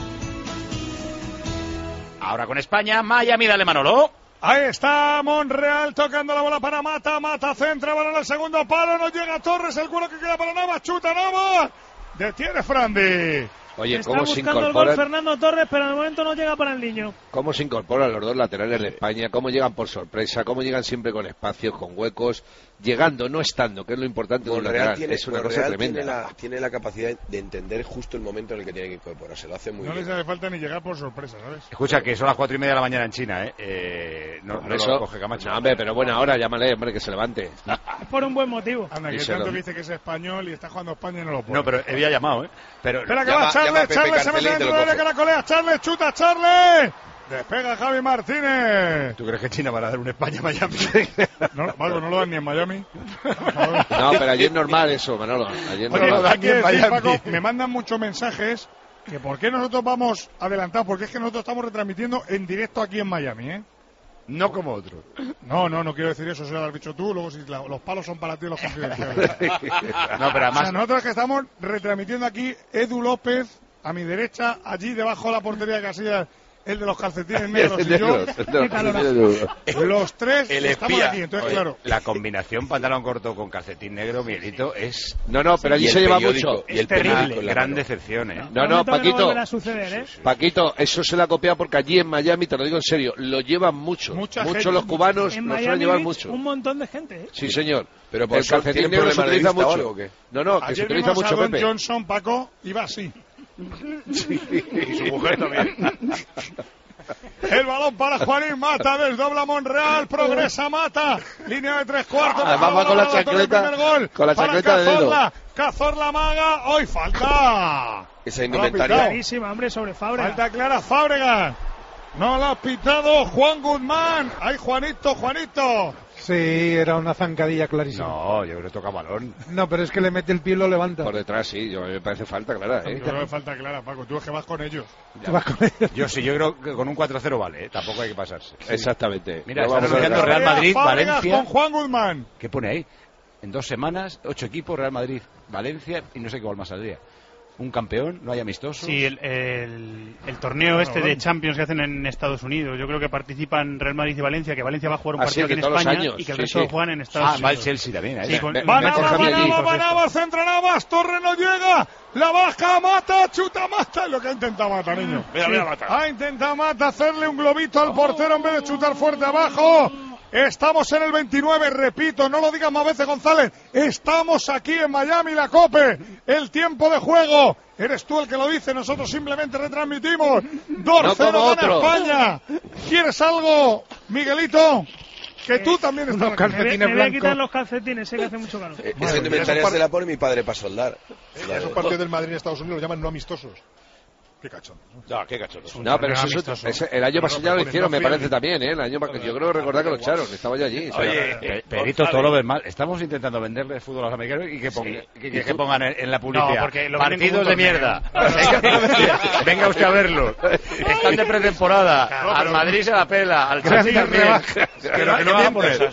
Ahora con España, Miami, dale Manolo. Ahí está Monreal tocando la bola para Mata, centra, balón al segundo palo, no llega Torres, el culo que queda para Navas, chuta Navas, detiene Frandi. Oye, está buscando el gol Fernando Torres, pero de momento no llega para el niño. ¿Cómo se incorporan los dos laterales de España? ¿Cómo llegan por sorpresa? ¿Cómo llegan siempre con espacios, con huecos? Llegando, no estando, que es lo importante de un lateral. Es una cosa tremenda. Tiene la capacidad de entender justo el momento en el que tiene que incorporarse. Lo hace muy bien. No les hace falta ni llegar por sorpresa, ¿sabes? Escucha, que son las 4:30 de la mañana en China, ¿eh? No lo coge Camacho. No, hombre, pero buena hora, llámale, hombre, que se levante. Es por un buen motivo. Anda, que tanto dice que es español y está jugando España y no lo pone. No, pero había llamado, ¿eh? Espera que va Charles se mete dentro de la caracolea. Charles, chuta, Charles. Despega Javi Martínez. ¿Tú crees que China va a dar un España-Miami? No, Marco, no lo dan ni en Miami. No, pero allí es normal eso, Manolo. Allí es normal. Hay que decir, Paco, me mandan muchos mensajes que por qué nosotros vamos adelantados, porque es que nosotros estamos retransmitiendo en directo aquí en Miami, ¿eh? No como otros. No quiero decir eso, lo has dicho tú, luego si los palos son para ti los confidenciales. No, pero además... O sea, nosotros que estamos retransmitiendo aquí, Edu López, a mi derecha, allí debajo de la portería de Casillas, el de los calcetines negros y yo, los tres estamos aquí, entonces claro. La combinación pantalón corto con calcetín negro, Miguelito, es... No, pero allí se lleva mucho. Es terrible, gran decepción, ¿eh? No, Paquito, suceder, Paquito, eso se la ha copiado porque allí en Miami, te lo digo en serio, lo llevan mucho. Mucho los cubanos lo suelen llevar mucho. Un montón de gente, ¿eh? Sí, señor. Pero por el calcetín negro se utiliza mucho. No, que se utiliza mucho, Pepe. Johnson, Paco, iba así. Sí, y su mujer también. El balón para Juanín Mata, desdobla Monreal, progresa Mata, línea de 3/4. Vamos con la chancleta, con la chancleta de dedo. Cazorla maga, hoy falta. Esa indumentaria. Clarísima, hombre, sobre Fábregas. Falta clara Fábregas. No lo ha pitado Juan Guzmán. Ay, Juanito. Sí, era una zancadilla clarísima. No, yo creo que toca balón. No, pero es que le mete el pie y lo levanta. Por detrás, sí, me parece falta clara, ¿eh? Yo creo que falta clara, Paco. Tú es que vas con ellos. Yo creo que con un 4-0 vale, ¿eh? Tampoco hay que pasarse. Sí. Exactamente. Mira, está anunciando Real Madrid, Valencia. Con Juan Guzmán. ¿Qué pone ahí? En 2 semanas, 8 equipos, Real Madrid, Valencia y no sé qué gol más saldría. Un campeón, no hay amistosos. Sí, el torneo de Champions que hacen en Estados Unidos. Yo creo que participan Real Madrid y Valencia, que Valencia va a jugar un partido aquí en España y que el resto juegan en Estados Unidos. Va el Chelsea también. Sí, va Navas, centra Navas, Torres no llega, la baja Mata, chuta Mata, es lo que ha intentado Mata, niño. Mira, Mata. Ha intentado Mata hacerle un globito al portero en vez de chutar fuerte abajo. Estamos en el 29, repito, no lo digas más veces, González. Estamos aquí en Miami, la COPE. El tiempo de juego Eres tú el que lo dice, nosotros simplemente retransmitimos. 2-0 gana España. ¿Quieres algo, Miguelito? Que tú también estás unos calcetines blancos. Me voy a quitar los calcetines, sé que hace mucho calor. Esa indumentaria se la pone mi padre para soldar. Esos partidos del Madrid en Estados Unidos los llaman no amistosos. Qué cachondo. No, qué cachondo. No, pero el año pasado ya lo hicieron, me parece también, ¿eh? Yo creo recordar que lo echaron, estaba yo allí. Oye, Perito, todo lo ves mal. Estamos intentando venderle fútbol a los americanos y que pongan en la publicidad. No, partidos de mierda. Venga usted a verlo. Están de pretemporada. Al Madrid se la pela. Al Chelsea que no va a poner.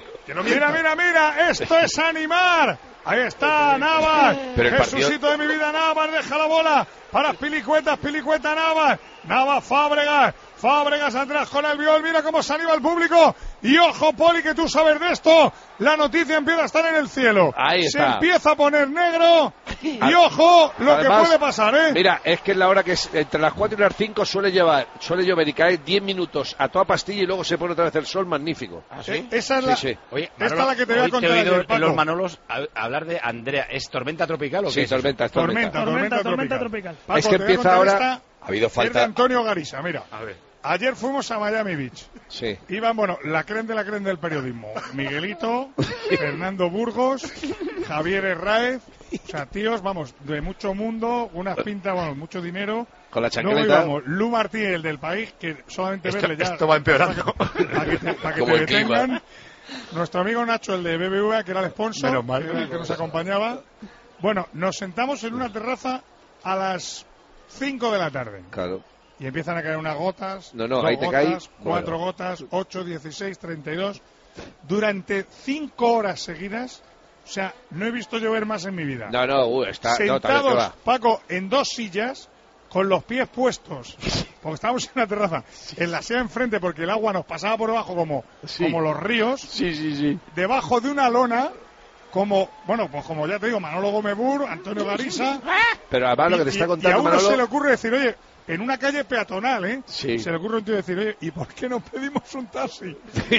Mira, esto es animar. Ahí está Navas, Jesucito de mi vida, Navas, deja la bola para Pilicueta Navas, Fábregas atrás con el viol, mira cómo se anima el público, y ojo Poli que tú sabes de esto, la noticia empieza a estar en el cielo, se empieza a poner negro, y ojo lo además, que puede pasar, Mira, es que es la hora que es, entre las 4 y las 5 suele llover y cae 10 minutos a toda pastilla y luego se pone otra vez el sol magnífico. ¿Ah, sí? Esa es la, Oye, Manolo, esta es la que te voy a contar. Te he oído en los Manolos hablar de Andrea, ¿es tormenta tropical o qué? Sí, tormenta tropical. Paco, es que empieza ahora. Ha habido falta. De Antonio Garisa, mira. A ver. Ayer fuimos a Miami Beach. Sí. Iban, la creen del periodismo. Miguelito, Fernando Burgos, Javier Herráez. O sea, tíos, de mucho mundo, unas pintas, mucho dinero. Con la chancleta. Luego íbamos, Lu Martí, el del país, que solamente verle ya. Esto va empeorando. Para que te detengan. Nuestro amigo Nacho, el de BBVA, que era el sponsor, el que nos acompañaba. Bueno, nos sentamos en una terraza a las 5 de la tarde. Claro. Y empiezan a caer unas gotas, ahí te cae, 4 gotas, 8, 16, 32. Durante 5 horas seguidas, o sea, no he visto llover más en mi vida. Está sentados, Paco, en 2 sillas, con los pies puestos, porque estábamos en una terraza, en la silla enfrente, porque el agua nos pasaba por debajo como los ríos, debajo de una lona, como ya te digo, Manolo Gómez Bur, Antonio Garisa. Pero además lo que te está contando y a uno Manolo... se le ocurre decir, oye, en una calle peatonal, se le ocurre a un tío decir, oye, ¿y por qué no pedimos un taxi?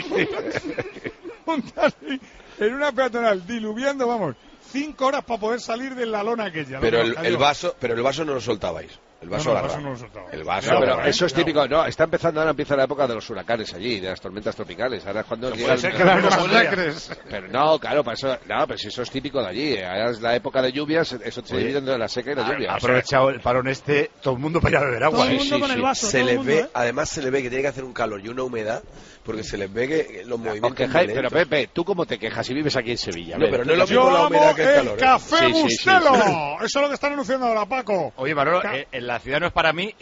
Un taxi en una peatonal, diluviando, 5 horas para poder salir de la lona aquella. Pero el vaso no lo soltabais. El vaso no lo soltaba. El vaso. Pero eso es típico. No, empieza la época de los huracanes allí, de las tormentas tropicales. Ahora es cuando llegan los masacres. Pero no, claro, pero si eso es típico de allí. Ahora es la época de lluvias, eso se divide entre la seca y la lluvia. Ha aprovechado el parón todo el mundo para ir a beber agua. Todo el mundo con el vaso. Además se le ve que tiene que hacer un calor y una humedad, porque se les ve que los movimientos. Pero Pepe, ¿tú cómo te quejas si vives aquí en Sevilla? Pero no es lo mismo la humedad que el calor. Café Bustelo. Eso es lo que están anunciando ahora, Paco. Oye, Manolo, la ciudad no es para mí,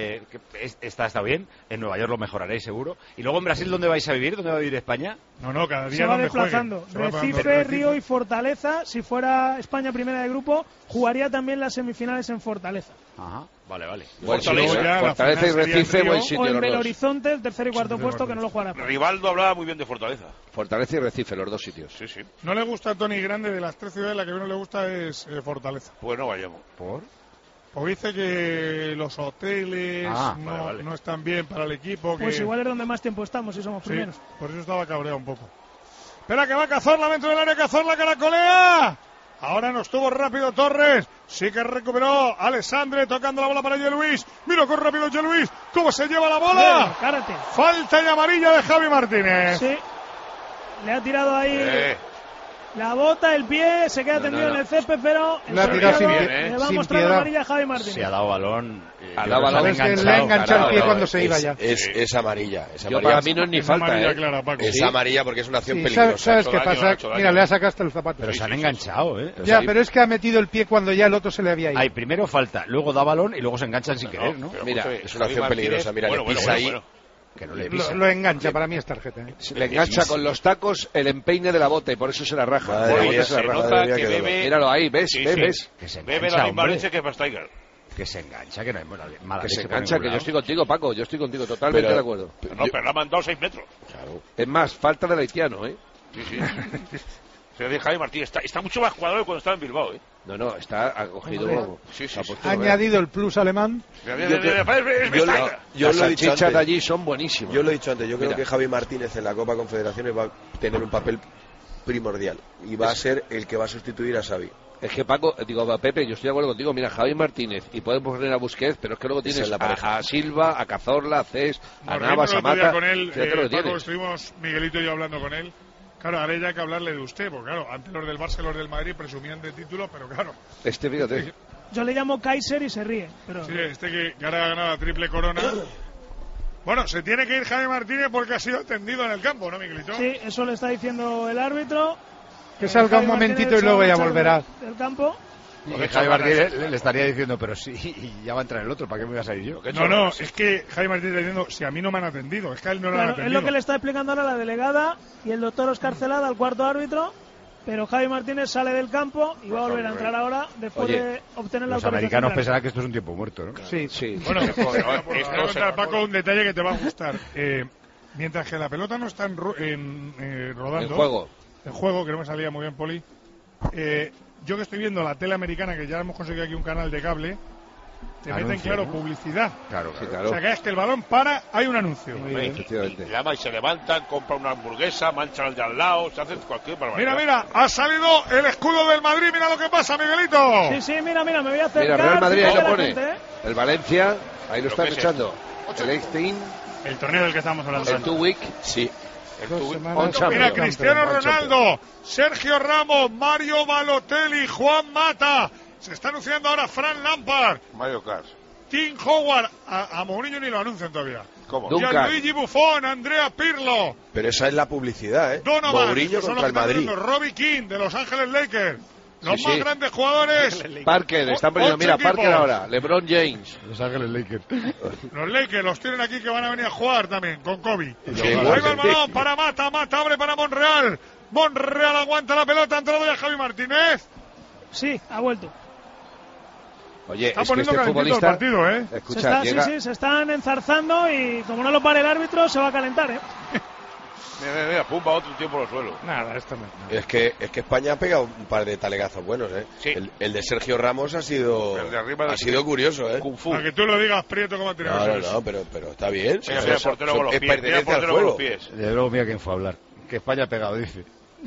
está bien, en Nueva York lo mejoraréis seguro, y luego en Brasil, ¿dónde vais a vivir? ¿Dónde va a vivir España? No, cada día se va desplazando, Recife, Río y Fortaleza. Si fuera España primera de grupo, jugaría también las semifinales en Fortaleza. Ajá, vale. Fortaleza y Recife, buen sitio. O en Belo Horizonte, el tercer y cuarto puesto, que no lo jugará. Rivaldo hablaba muy bien de Fortaleza. Fortaleza y Recife, los 2 sitios. Sí. No le gusta a Tony Grande, de las 3 ciudades, la que menos le gusta es Fortaleza. Pues no vayamos. ¿Por? Pues dice que los hoteles no están bien para el equipo. Pues igual es donde más tiempo estamos y somos primeros. Por eso estaba cabreado un poco. Espera que va Cazorla dentro del área, Cazorla caracolea. Ahora no estuvo rápido Torres. Sí que recuperó Alessandre tocando la bola para Ye Luis. Mira con rápido Ye Luis. ¿Cómo se lleva la bola? Falta y amarilla de Javi Martínez. Sí. Le ha tirado ahí. La bota, el pie, se queda tendido en el césped, pero le ha tirado le va a mostrar la amarilla a Javi Martínez. Se ha dado balón. Le ha enganchado el pie cuando se iba ya. Es amarilla. Para mí no es ni falta. Es amarilla porque es una acción peligrosa. ¿Sabes qué pasa? Mira, le ha sacado hasta el zapato. Pero se han enganchado, Ya, pero es que ha metido el pie cuando ya el otro se le había ido. Hay primero falta, luego da balón y luego se enganchan sin querer, ¿no? Mira, es una acción peligrosa. Mira, le pisa ahí. Que no le pisa. Lo engancha, para mí es tarjeta. Le engancha con los tacos el empeine de la bota y por eso se la raja. Se nota que bebe. Míralo ahí, ¿ves? Que se bebe la misma leche que Pastiger. Que se engancha, que no hay mala que se engancha, que yo estoy contigo, Paco, totalmente de acuerdo. No, pero la ha mandado 6 metros. Claro. Es más, falta del haitiano, Sí. Se dice Javi Martín, está mucho más jugador que cuando estaba en Bilbao, No, está acogido. Ha añadido el plus alemán. Las salchichas de allí son buenísimas. Yo lo he dicho antes, yo creo que Javi Martínez en la Copa Confederaciones va a tener un papel primordial y va a ser el que va a sustituir a Xavi. Es que Paco, Pepe, yo estoy de acuerdo contigo. Mira, Javi Martínez, y podemos poner a Busquets, pero es que luego tienes a Silva, a Cazorla, a Cés, a Navas, a Mata. Con él, Paco, estuvimos Miguelito y yo hablando con él. Claro, ahora ya hay que hablarle de usted, porque claro, antes los del Barça y los del Madrid presumían de título, pero claro. Fíjate. Yo le llamo Kaiser y se ríe. Pero... Sí, que ahora ha ganado la triple corona. Bueno, se tiene que ir Javi Martínez porque ha sido atendido en el campo, ¿no, Miguelito? Sí, eso le está diciendo el árbitro. Que salga un momentito y luego ya volverá. Del campo. Porque Javi Martínez le estaría diciendo, pero sí, y ya va a entrar el otro, ¿para qué me voy a salir yo? No, es que Javi Martínez está diciendo, si a mí no me han atendido, es que a él no lo han atendido. Es lo que le está explicando ahora la delegada y el doctor Oscar Celada, el cuarto árbitro, pero Javi Martínez sale del campo y va a volver a entrar ahora después de obtener la autorización. Los americanos pensarán que esto es un tiempo muerto, ¿no? Sí. Bueno, te voy a contar, Paco, un detalle que te va a gustar. Mientras que la pelota no está rodando... El juego, que no me salía muy bien, Poli. Yo que estoy viendo la tele americana, que ya hemos conseguido aquí un canal de cable, te meten, claro, ¿no? Publicidad. Claro. O sea, que es que el balón para, hay un anuncio. Y se levantan, compran una hamburguesa, manchan al de al lado, se hacen cualquier barbaridad. Mira, ha salido el escudo del Madrid, mira lo que pasa, Miguelito. Sí, mira, me voy a acercar. Mira, Real Madrid, ahí lo pone. Gente, El Valencia, ahí lo están echando. El Einstein. El torneo del que estamos hablando. El Two-Week, sí. Mira, Cristiano Ronaldo, Sergio Ramos, Mario Balotelli, Juan Mata. Se está anunciando ahora Fran Lampard, Mario Kart, Tim Howard. A Mourinho ni lo anuncian todavía. ¿Cómo? Gianluigi Buffon, Andrea Pirlo. Pero esa es la publicidad, ¿eh? Donovan, Mourinho contra el Madrid. Robbie King, de Los Ángeles Lakers. Los más grandes jugadores. Parker, están poniendo, mira, Parker ahora, LeBron James. Los Ángeles Lakers. Los Lakers los tienen aquí que van a venir a jugar también con Kobe. Ahí va el balón para Mata abre para Monreal. Monreal aguanta la pelota, ha entrado ya Javi Martínez. Sí, ha vuelto. Oye, está es que poniendo este futbolista, el partido, ¿eh? Escucha, se están enzarzando y como no lo pare el árbitro se va a calentar, ¿eh? Mira, pumba, otro tiempo por el suelo. Nada, esto no. Es que España ha pegado un par de talegazos buenos, ¿eh? Sí. El de Sergio Ramos ha sido curioso, ¿eh? Kung Fu. Para que tú lo digas, Prieto, cómo ha tirado. No, pero está bien. Mira, el portero con los pies. Pertenece al juego. De luego, mira quién fue a hablar. Que España ha pegado, dice.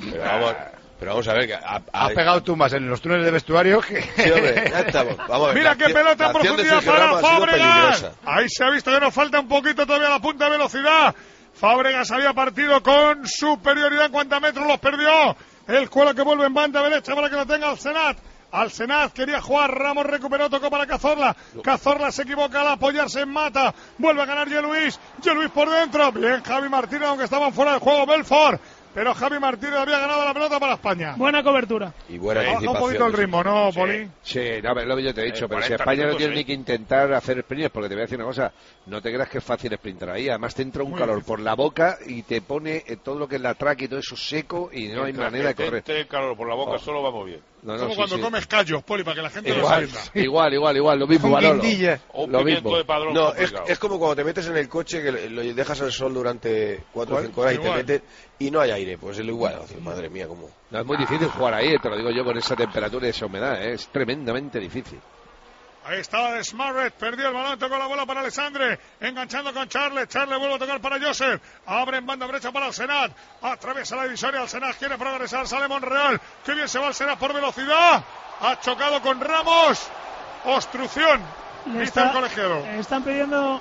Pero vamos a ver que has pegado tú más en los túneles de vestuario que... Sí, hombre, ya estamos. Vamos a ver. Mira qué pelota en profundidad para Fábregas. Ahí se ha visto que nos falta un poquito todavía la punta de velocidad. Fábregas había partido con superioridad en cuantos metros, los perdió. El cuero que vuelve en banda derecha para que lo tenga Alsenat. Alsenat quería jugar, Ramos recuperó, tocó para Cazorla. Cazorla se equivoca al apoyarse en Mata. Vuelve a ganar Luis por dentro. Bien Javi Martínez, aunque estaban fuera del juego Belfort. Pero Javi Martínez había ganado la pelota para España. Buena cobertura. Y buena anticipación. Un poquito el ritmo, ¿no, Poli? Sí, lo que yo te he dicho, pero si España no tiene ni que intentar hacer sprints, porque te voy a decir una cosa, no te creas que es fácil sprintar ahí, además te entra un calor por la boca y te pone todo lo que es la track y todo eso seco y no hay manera de correr. Te calor por la boca solo vamos bien. Como cuando comes callos, Poli, para que la gente lo sienta. Igual, lo mismo, Manolo. Lo mismo. De padrón, no, es como cuando te metes en el coche que lo dejas al sol durante 4 o 5 horas y te metes y no hay aire, pues es igual. Madre mía, cómo. No, es muy difícil jugar ahí, te lo digo yo, con esa temperatura y esa humedad, es tremendamente difícil. Ahí estaba de Smarret, perdió el balón, tocó la bola para Alessandre, enganchando con Charles vuelve a tocar para Joseph, abre en banda brecha para Alsenat, atraviesa la divisoria, Alsenat quiere progresar, sale Monreal, que bien se va Alsenat por velocidad, ha chocado con Ramos, obstrucción, dice el colegiado. Están pidiendo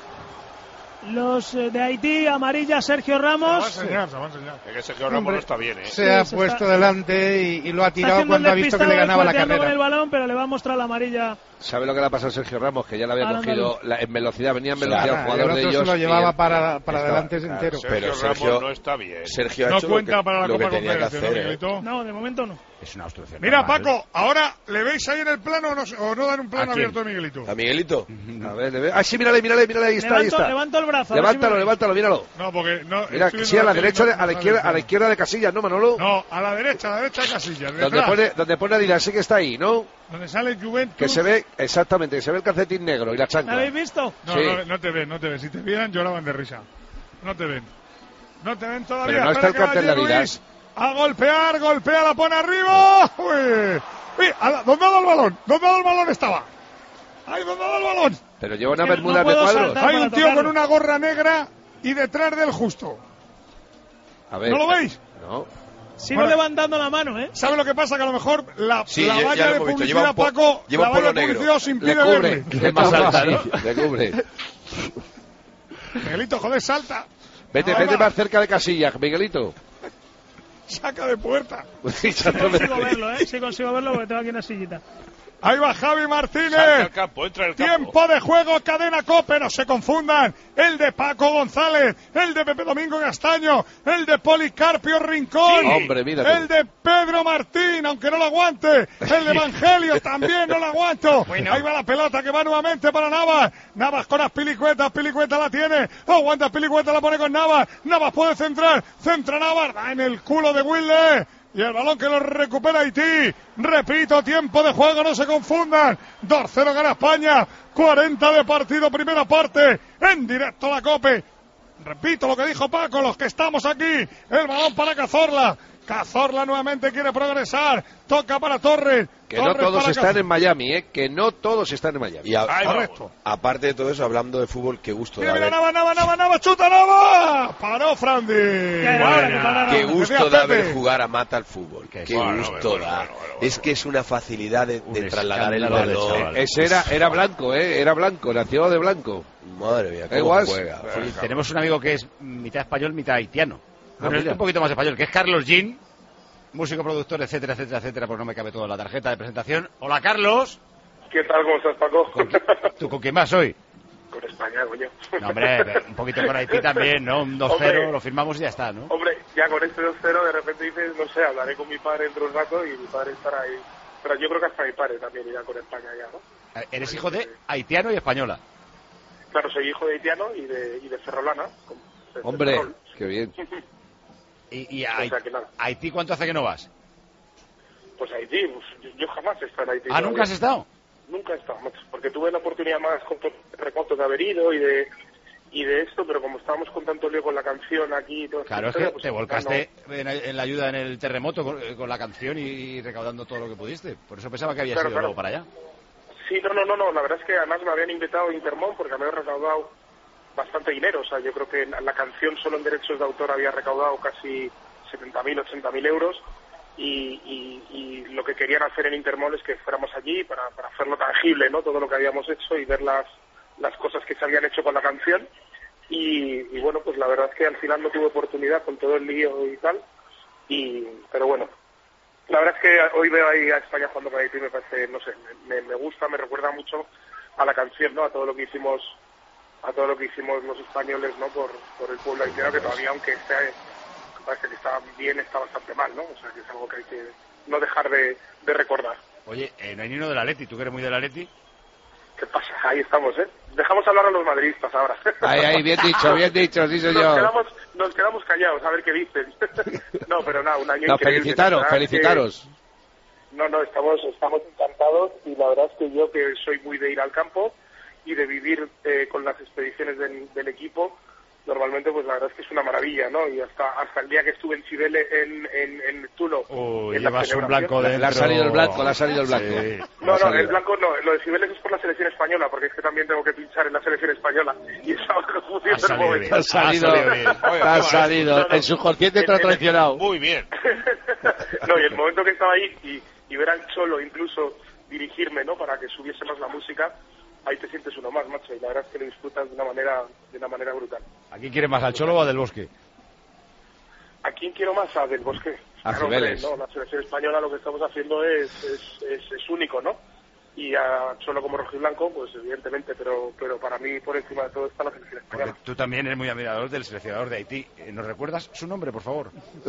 los de Haití, amarilla Sergio Ramos. Se va a enseñar. Es que Sergio Ramos no está bien, ¿eh? Se ha puesto delante y lo ha tirado cuando ha visto que le ganaba la carrera. Con el balón, pero le va a mostrar la amarilla. ¿Sabe lo que le ha pasado a Sergio Ramos? Que ya le había cogido en velocidad, venía en velocidad el jugador de ellos. Se lo llevaba para adelante entero. Pero Sergio no está bien. Sergio ha no hecho cuenta para la lo que Copa tenía que hacer. No, de momento no. Es una obstrucción. Mira, Paco, ahora ¿le veis ahí en el plano o no dan un plano abierto a Miguelito? ¿A Miguelito? A ver, le ve. Ah, sí, mírale, ahí está. Levanto el brazo. Levántalo, míralo. No, porque no. Mira, sí, a la derecha, a la izquierda de Casillas, ¿no, Manolo? No, a la derecha de Casillas. Donde pone Adidas, sí que está ahí, ¿no? Donde sale Juventus. Que se ve, exactamente, se ve el calcetín negro y la chancla. ¿La habéis visto? No, sí. no te ven. Si te vieran, lloraban de risa. No te ven todavía. Pero no está el cartel de Adidas. A golpear, la pone arriba. Uy, ¿dónde ha dado el balón? ¿Dónde ha dado el balón estaba? Ahí, ¿dónde ha dado el balón? Pero lleva una bermuda de cuadros. Hay un tío con una gorra negra y detrás del justo. A ver. ¿No lo veis? No. Sigo levantando la mano, ¿eh? ¿Sabe lo que pasa? Que a lo mejor la ya valla de publicidad, Paco, la valla de publicidad os impide verle. Es más alta, ¿no? Le cubre. Miguelito, joder, salta. Vete más cerca de Casillas, Miguelito. Saca de puerta. Sí consigo verlo, ¿eh? Sí consigo verlo porque tengo aquí una sillita. Ahí va Javi Martínez. Entra el campo. Tiempo de juego, cadena COPE, no se confundan. El de Paco González, el de Pepe Domingo Castaño, el de Policarpio Rincón, sí. Hombre, mira el de Pedro Martín, aunque no lo aguante, el de Evangelio también no lo aguanto. Bueno. Ahí va la pelota que va nuevamente para Navas. Navas con Azpilicueta, Azpilicueta la tiene. Aguanta Azpilicueta, la pone con Navas. Navas puede centrar, centra Navas, da en el culo de Wilde. Y el balón que lo recupera Haití. Repito, tiempo de juego, no se confundan. 2-0 gana España. 40 de partido, primera parte. En directo la COPE. Repito lo que dijo Paco, los que estamos aquí. El balón para Cazorla. Cazorla nuevamente quiere progresar. Toca para Torres. Que Torres no todos están en Miami, que no todos están en Miami. Y aparte de todo eso, hablando de fútbol, qué gusto da ver. Nava, chuta Nava. Paró Frandi. Qué gusto da ver jugar a Mata al fútbol. Qué gusto da. Es que es una facilidad de trasladar el balón. Ese era blanco, era blanco, nació de blanco. Madre mía, cómo juega. Sí, tenemos un amigo que es mitad español, mitad haitiano. Bueno, es un poquito más español, que es Carlos Jean, músico, productor, etcétera, etcétera, etcétera, pues no me cabe todo en la tarjeta de presentación. Hola, Carlos. ¿Qué tal? ¿Cómo estás, Paco? ¿Tú con quién más hoy? Con España, coño. No, hombre, un poquito con Haití también, ¿no? Un 2-0, lo firmamos y ya está, ¿no? Hombre, ya con este 2-0 de repente dices, no sé, hablaré con mi padre dentro de un rato y mi padre estará ahí. Pero yo creo que hasta mi padre también irá con España ya, ¿no? ¿Eres hijo de haitiano y española? Claro, soy hijo de haitiano y de ferrolana. Hombre, qué bien. ¿Y Haití cuánto hace que no vas? Pues Haití, pues, yo jamás he estado en Haití. ¿Ah, nunca has estado? Nunca he estado, porque tuve la oportunidad más remoto de haber ido y de esto, pero como estábamos con tanto lío con la canción aquí y todo. Claro, es que pues te volcaste en la ayuda en el terremoto con la canción y recaudando todo lo que pudiste. Por eso pensaba que habías ido luego para allá. Sí, no, la verdad es que además me habían invitado a Intermón porque me había recaudado bastante dinero. O sea, yo creo que la canción solo en derechos de autor había recaudado casi 70.000, 80.000 euros. Y lo que querían hacer en Intermol es que fuéramos allí para hacerlo tangible, ¿no? Todo lo que habíamos hecho y ver las cosas que se habían hecho con la canción. Y bueno, pues la verdad es que al final no tuve oportunidad con todo el lío y tal. Pero bueno, la verdad es que hoy veo ahí a España jugando con Haití, me parece, no sé, me gusta, me recuerda mucho a la canción, ¿no? A todo lo que hicimos los españoles, ¿no? Por el pueblo haitiano, que todavía, aunque parece que está bien, está bastante mal, ¿no? O sea, que es algo que hay que no dejar de recordar. Oye, no hay ni uno del Atleti, ¿tú que eres muy del Atleti? ¿Qué pasa? Ahí estamos, ¿eh? Dejamos hablar a los madridistas ahora. Ahí, bien dicho, sí señor. Nos quedamos callados, a ver qué dicen. No, pero nada, un año increíble. Felicitaros. No, estamos encantados y la verdad es que yo, que soy muy de ir al campo y de vivir con las expediciones del equipo, normalmente pues la verdad es que es una maravilla, ¿no? Y hasta el día que estuve en Cibele, en Tulo, llevas un blanco dentro. Le ha salido el blanco. Sí. No, el blanco no, lo de Cibeles es por la selección española, porque es que también tengo que pinchar en la selección española y estaba confundiendo el momento. Ha salido, el subconsciente te lo ha traicionado. Muy bien. No, y el momento que estaba ahí y ver al Cholo incluso dirigirme, ¿no? Para que subiese más la música, ahí te sientes uno más, macho, y la verdad es que lo disfrutas de una manera brutal. ¿A quién quieres más, al Cholo o a Del Bosque? ¿A quién quiero más? A Del Bosque. A Cibeles. No, la selección española lo que estamos haciendo es único, ¿no? Y a Cholo como rojiblanco, pues evidentemente, pero para mí por encima de todo está la selección española. Porque tú también eres muy admirador del seleccionador de Haití. ¿Nos recuerdas su nombre, por favor?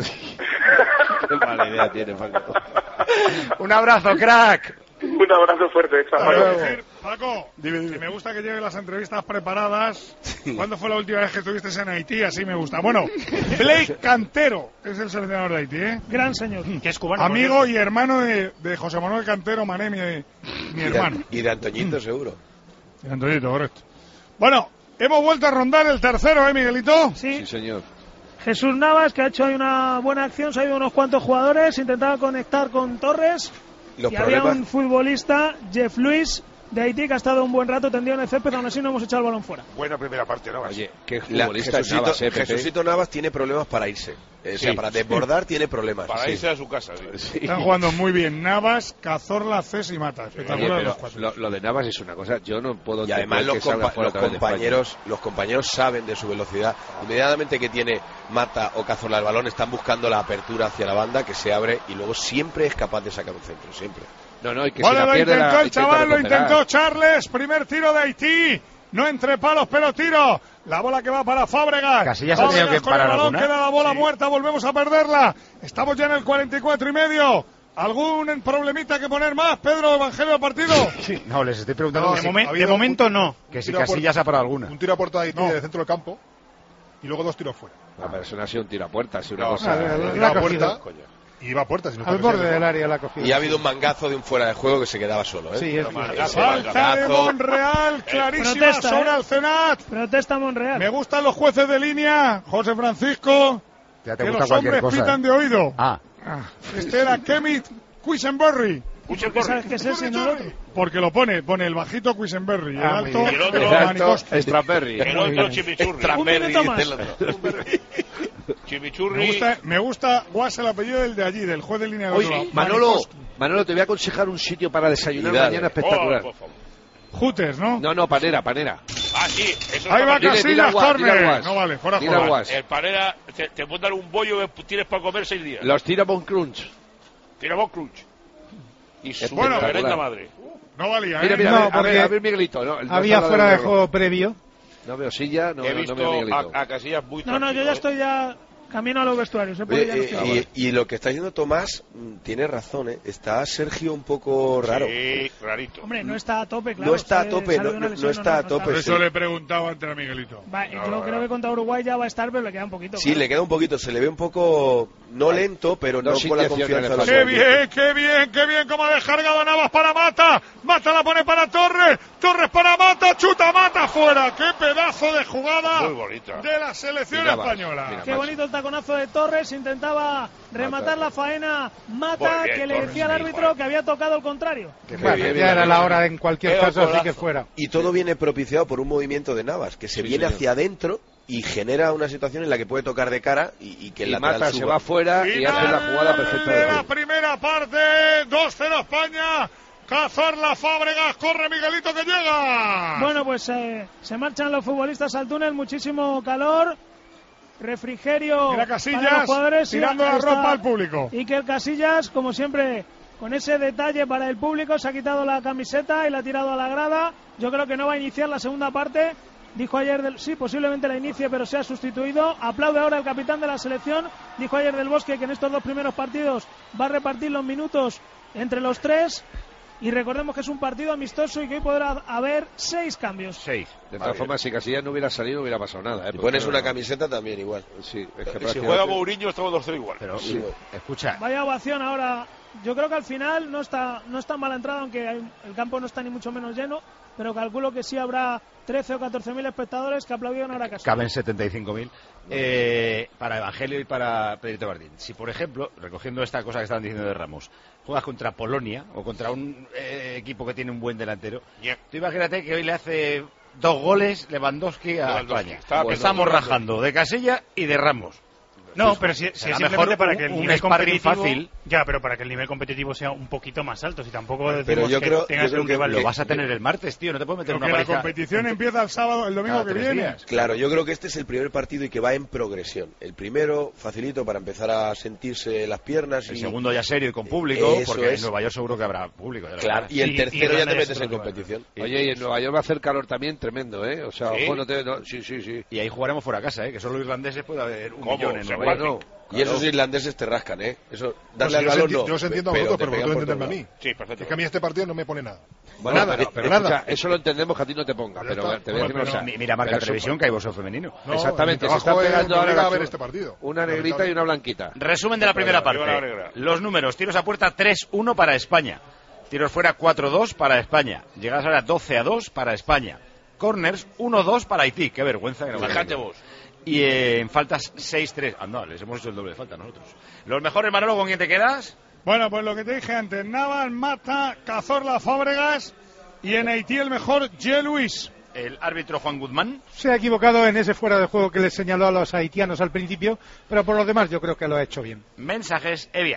Qué mala idea tiene, Paco. Un abrazo, crack. Un abrazo fuerte, Paco, que me gusta que lleven las entrevistas preparadas. ¿Cuándo fue la última vez que estuviste en Haití? Así me gusta. Bueno, Blake Cantero es el seleccionador de Haití, ¿eh? Gran señor. Que es cubano. Amigo y hermano de José Manuel Cantero Mané, mi hermano. Y de Antoñito, seguro. De Antoñito, correcto. Bueno, hemos vuelto a rondar el tercero, Miguelito? Sí, señor. Jesús Navas, que ha hecho ahí una buena acción, se ha ido unos cuantos jugadores, intentaba conectar con Torres. Había un futbolista, Jeff Luis, de Haití, que ha estado un buen rato tendido en el césped, aún así no hemos echado el balón fuera. Buena primera parte, Navas. Oye, qué futbolista Jesucito Navas tiene problemas para irse. O sea, para desbordar tiene problemas. Para irse a su casa, sí. Están jugando muy bien Navas, Cazorla, Cés y Mata. Espectacular. Lo de Navas es una cosa, yo no puedo... Y además los compañeros saben de su velocidad. Inmediatamente que tiene Mata o Cazorla el balón, están buscando la apertura hacia la banda, que se abre, y luego siempre es capaz de sacar un centro, siempre. No, y que vale, si lo intentó el chaval, lo intentó Charles, primer tiro de Haití, no entre palos, pero tiro. La bola que va para Fábregas. Casillas ha tenido que parar alguna. Queda la bola muerta, volvemos a perderla. Estamos ya en el 44,5. ¿Algún problemita que poner más, Pedro, Evangelio, del partido? Sí. No, les estoy preguntando. De momento no. Que si Casillas ha parado alguna. Un tiro a puerta de Haití de centro del campo y luego 2 tiros fuera. Pero eso no ha sido un tiro a puerta, ha sido una cosa... La puerta... Y va a puerta, si no al borde del área la cogida. Y ha habido un mangazo de un fuera de juego que se quedaba solo, ¿eh? Sí, es falta de Monreal, clarísima sobre Alcenat. Protesta Monreal. Me gustan los jueces de línea, José Francisco. Ya te que gusta los hombres cosa, pitan de oído. Este era Kemit Quisenberry. ¿Sabes qué es ese y no el otro? Porque lo pone el bajito Quisenberry, el alto Strawberry. El otro Chimichurri. Chimichurri. Me gusta Guas, el apellido del de allí, del juez de línea de Oye, Manolo, te voy a aconsejar un sitio para desayunar mañana espectacular. Hooters, ¿no? No, Panera. Ah, sí, eso ahí va Casillas, córner. No vale, fuera juego. El Panera te puede dar un bollo que tienes para comer 6 días. Los Tirabon Crunch. Y su merenda madre. No valía, Mira, a ver Miguelito. Había fuera de juego previo. No veo silla, no he visto veo a Casillas muy tranquilo. No, yo ya estoy camino a los vestuarios. Y lo que está diciendo Tomás tiene razón, ¿eh? Está Sergio un poco raro. Sí, rarito. Hombre, no está a tope, claro. No está a tope, no está a tope. Por eso le he preguntado antes a Miguelito. Yo creo que contra Uruguay ya va a estar, pero le queda un poquito. Sí, le queda un poquito. Se le ve un poco, no lento, pero no con la confianza. ¡Qué bien! Cómo ha descargado Navas para Mata. Mata la pone para Torres. Torres para Mata. Chuta Mata fuera. ¡Qué pedazo de jugada! Muy bonita. De la selección española. Qué bonito el taconazo de Torres. Intentaba rematar la faena Mata, que le decía al árbitro que había tocado el contrario. Ya era la hora, en cualquier caso, así que fuera. Y todo viene propiciado por un movimiento de Navas, que se viene hacia adentro y genera una situación en la que puede tocar de cara y que el lateral Mata suba. se va fuera y hace la jugada perfecta de la primera parte. 2-0 España. Cazorla, Fábregas, corre Miguelito que llega. Bueno, pues se marchan los futbolistas al túnel, muchísimo calor. Refrigerio Casillas, para los jugadores, tirando la ropa al público. Y que el Casillas, como siempre, con ese detalle para el público, se ha quitado la camiseta y la ha tirado a la grada. Yo creo que no va a iniciar la segunda parte. Dijo ayer, sí, posiblemente la inicie, pero se ha sustituido. Aplaude ahora el capitán de la selección. Dijo ayer Del Bosque que en estos 2 primeros partidos va a repartir los minutos entre los 3. Y recordemos que es un partido amistoso y que hoy podrá haber 6 cambios. 6. De todas formas, si Casillas no hubiera salido, no hubiera pasado nada. Si pones una camiseta también igual. Sí, es que si juega Mourinho, estamos 2-0 igual. Pero sí, escucha. Vaya ovación ahora. Yo creo que al final no está mala entrada, aunque el campo no está ni mucho menos lleno. Pero calculo que sí habrá 13 o 14.000 espectadores que aplaudieron ahora casi. Caben 75.000. Para Evangelio y para Pedrito Bardín. Si, por ejemplo, recogiendo esta cosa que estaban diciendo de Ramos, juegas contra Polonia o contra un equipo que tiene un buen delantero, tú imagínate que hoy le hace 2 goles Lewandowski a España. Estamos rajando de Casilla y de Ramos. No, pero si es simplemente para que el nivel competitivo fácil. Ya, pero para que el nivel competitivo sea un poquito más alto. Si tampoco pero yo creo, tengas que lo vas a tener el martes, tío. No te puedes meter una pareja. La competición empieza el sábado, el domingo que viene. Días. Claro, yo creo que este es el primer partido y que va en progresión. El primero, facilito para empezar a sentirse las piernas. El segundo ya serio y con público, porque en Nueva York seguro que habrá público. Claro, y el tercero ya te metes en competición. Oye, y en Nueva York va a hacer calor también tremendo, ¿eh? O sea, ojo, sí. Y ahí jugaremos fuera de casa, ¿eh? Que solo los irlandeses puede haber 1 millón en Nueva York. Y esos irlandeses te rascan, ¿eh? Eso, darle al balón no. Yo os entiendo a vosotros, pero vosotros entenderme a mí. Sí, perfecto. Es que a mí este partido no me pone nada. Bueno, nada, pero nada. Eso lo entendemos que a ti no te ponga, pero te voy a decir una cosa. Mira, marca televisión que hay vosotros femenino. No, exactamente, se está pegando ahora a ver este partido. Una negrita y una blanquita. Resumen de la primera parte. Los números: tiros a puerta 3-1 para España. Tiros fuera 4-2 para España. Llegadas ahora 12-2 para España. Corners 1-2 para Haití. Qué vergüenza que no. Fíjate vos. Y en faltas 6-3. Anda, les hemos hecho el doble de falta nosotros. Los mejores, Manolo, ¿con quién te quedas? Bueno, pues lo que te dije antes. Navas, Mata, Cazorla, Fábregas Y en Haití el mejor, G. Luis. El árbitro Juan Guzmán se ha equivocado en ese fuera de juego que le señaló a los haitianos al principio, pero por lo demás yo creo que lo ha hecho bien. Mensajes, Evia.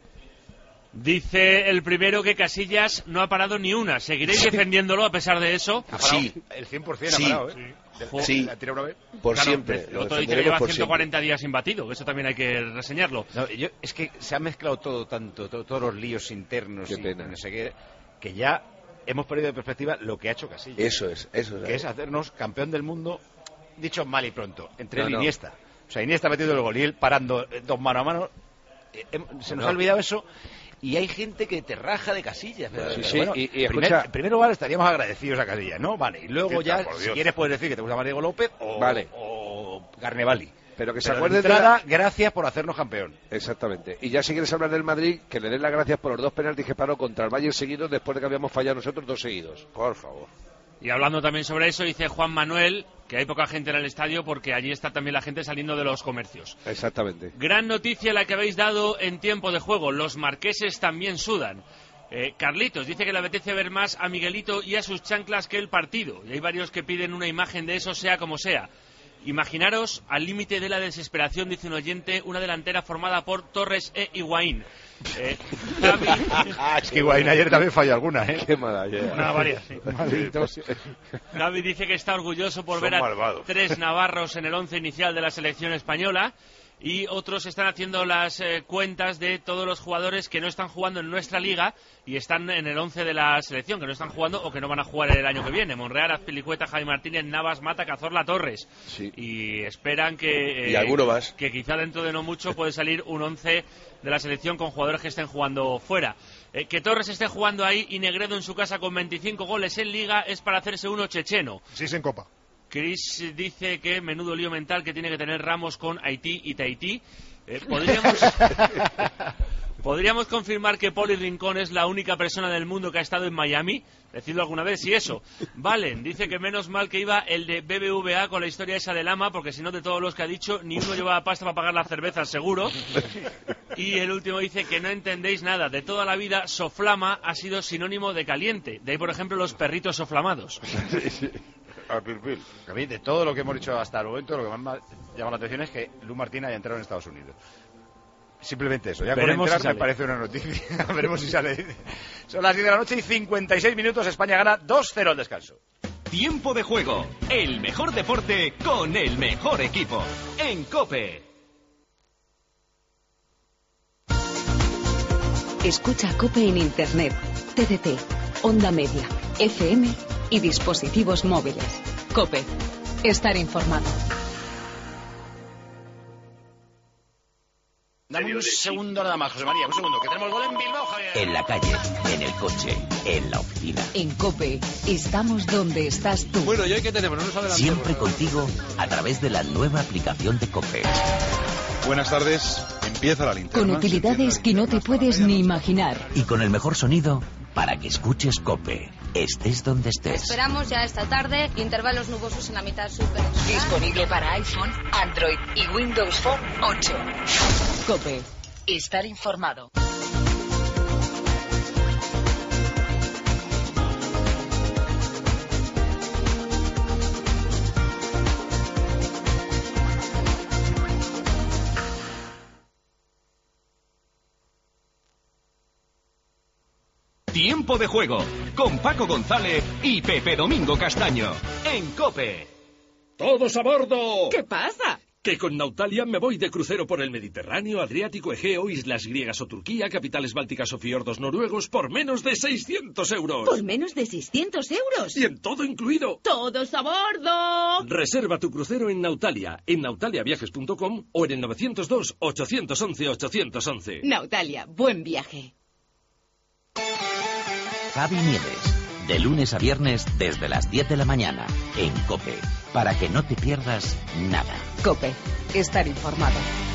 Dice el primero que Casillas no ha parado ni una. ¿Seguiréis defendiéndolo a pesar de eso? Sí. El 100% ha parado, ¿eh? Sí. ¿La tira una vez? Por claro, siempre. Otro dice que lleva 140 días sin batido. Eso también hay que reseñarlo. No, es que se ha mezclado todo tanto, todos los líos internos. Qué pena. No sé qué, que ya hemos perdido de perspectiva lo que ha hecho Casillas. Eso es. Que es hacernos campeón del mundo, dicho mal y pronto, entre él y Iniesta. O sea, Iniesta ha metido el gol y él parando dos mano a mano. Se nos ha olvidado eso. Y hay gente que te raja de Casillas. Pero, bueno, y escucha, en primer lugar estaríamos agradecidos a Casillas, ¿no? Vale, y luego ya, si quieres, puedes decir que te gusta Diego López o Carnevali. Pero que se acuerden de entrada, gracias por hacernos campeón. Exactamente. Y ya si quieres hablar del Madrid, que le den las gracias por los 2 penaltis que paró contra el Bayern seguidos después de que habíamos fallado nosotros 2 seguidos. Por favor. Y hablando también sobre eso, dice Juan Manuel que hay poca gente en el estadio porque allí está también la gente saliendo de los comercios. Exactamente. Gran noticia la que habéis dado en tiempo de juego. Los marqueses también sudan. Carlitos dice que le apetece ver más a Miguelito y a sus chanclas que el partido. Y hay varios que piden una imagen de eso, sea como sea. Imaginaros, al límite de la desesperación, dice un oyente, una delantera formada por Torres e Higuaín. Es que Higuaín ayer también falló alguna, ¿eh? Qué maravilla. Una varias, sí. Gaby dice que está orgulloso por ver a 3 navarros en el 11 inicial de la selección española. Y otros están haciendo las cuentas de todos los jugadores que no están jugando en nuestra liga y están en el 11 de la selección, que no están jugando o que no van a jugar el año que viene. Monreal, Azpilicueta, Javi Martínez, Navas, Mata, Cazorla, Torres. Sí. Y esperan que... y alguno más. Que quizá dentro de no mucho puede salir un 11 de la selección con jugadores que estén jugando fuera. Que Torres esté jugando ahí y Negredo en su casa con 25 goles en liga es para hacerse uno checheno. Sí, en Copa. Chris dice que menudo lío mental que tiene que tener Ramos con Haití y Tahití. ¿Podríamos confirmar que Poli Rincón es la única persona del mundo que ha estado en Miami? Decidlo alguna vez, y eso. Valen dice que menos mal que iba el de BBVA con la historia esa de Lama, porque si no, de todos los que ha dicho, ni uno llevaba pasta para pagar las cervezas, seguro. Y el último dice que no entendéis nada. De toda la vida, soflama ha sido sinónimo de caliente. De ahí, por ejemplo, los perritos soflamados. A mí, de todo lo que hemos dicho hasta el momento, lo que más me ha llamado la atención es que Lu Martín haya entrado en Estados Unidos. Simplemente eso. Ya veremos con entrar me parece una noticia. Veremos si sale. Son las 10 de la noche y 56 minutos. España gana 2-0 al descanso. Tiempo de juego. El mejor deporte con el mejor equipo. En COPE. Escucha COPE en Internet, TDT, onda media, FM y dispositivos móviles. COPE. Estar informado. Dame un segundo nada más, José María, un segundo, que tenemos gol en Bilbao, Javier. En la calle, en el coche, en la oficina. En COPE, estamos donde estás tú. Bueno, ¿y hoy qué tenemos? No nos adelantemos. Siempre contigo, a través de la nueva aplicación de COPE. Buenas tardes, empieza la linterna. Con utilidades que no te puedes ni imaginar. Y con el mejor sonido para que escuches COPE, estés donde estés. Esperamos ya esta tarde, intervalos nubosos en la mitad sur. Disponible para iPhone, Android y Windows Phone 8. COPE. Estar informado. Tiempo de juego con Paco González y Pepe Domingo Castaño en COPE. ¡Todos a bordo! ¿Qué pasa? Que con Nautalia me voy de crucero por el Mediterráneo, Adriático, Egeo, islas griegas o Turquía, capitales bálticas o fiordos noruegos por menos de 600 euros. ¿Por menos de 600 euros? Y en todo incluido. ¡Todos a bordo! Reserva tu crucero en Nautalia, en nautaliaviajes.com o en el 902-811-811. Nautalia, buen viaje. Javi Nieves, de lunes a viernes desde las 10 de la mañana en COPE, para que no te pierdas nada. COPE, estar informado.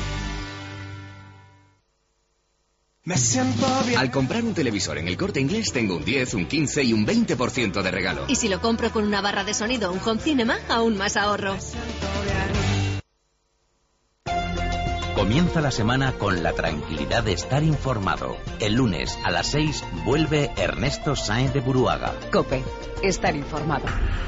Al comprar un televisor en El Corte Inglés tengo un 10, un 15 y un 20% de regalo. Y si lo compro con una barra de sonido, un home cinema, aún más ahorro. Comienza la semana con la tranquilidad de estar informado. El lunes a las 6 vuelve Ernesto Sáenz de Buruaga. COPE. Estar informado.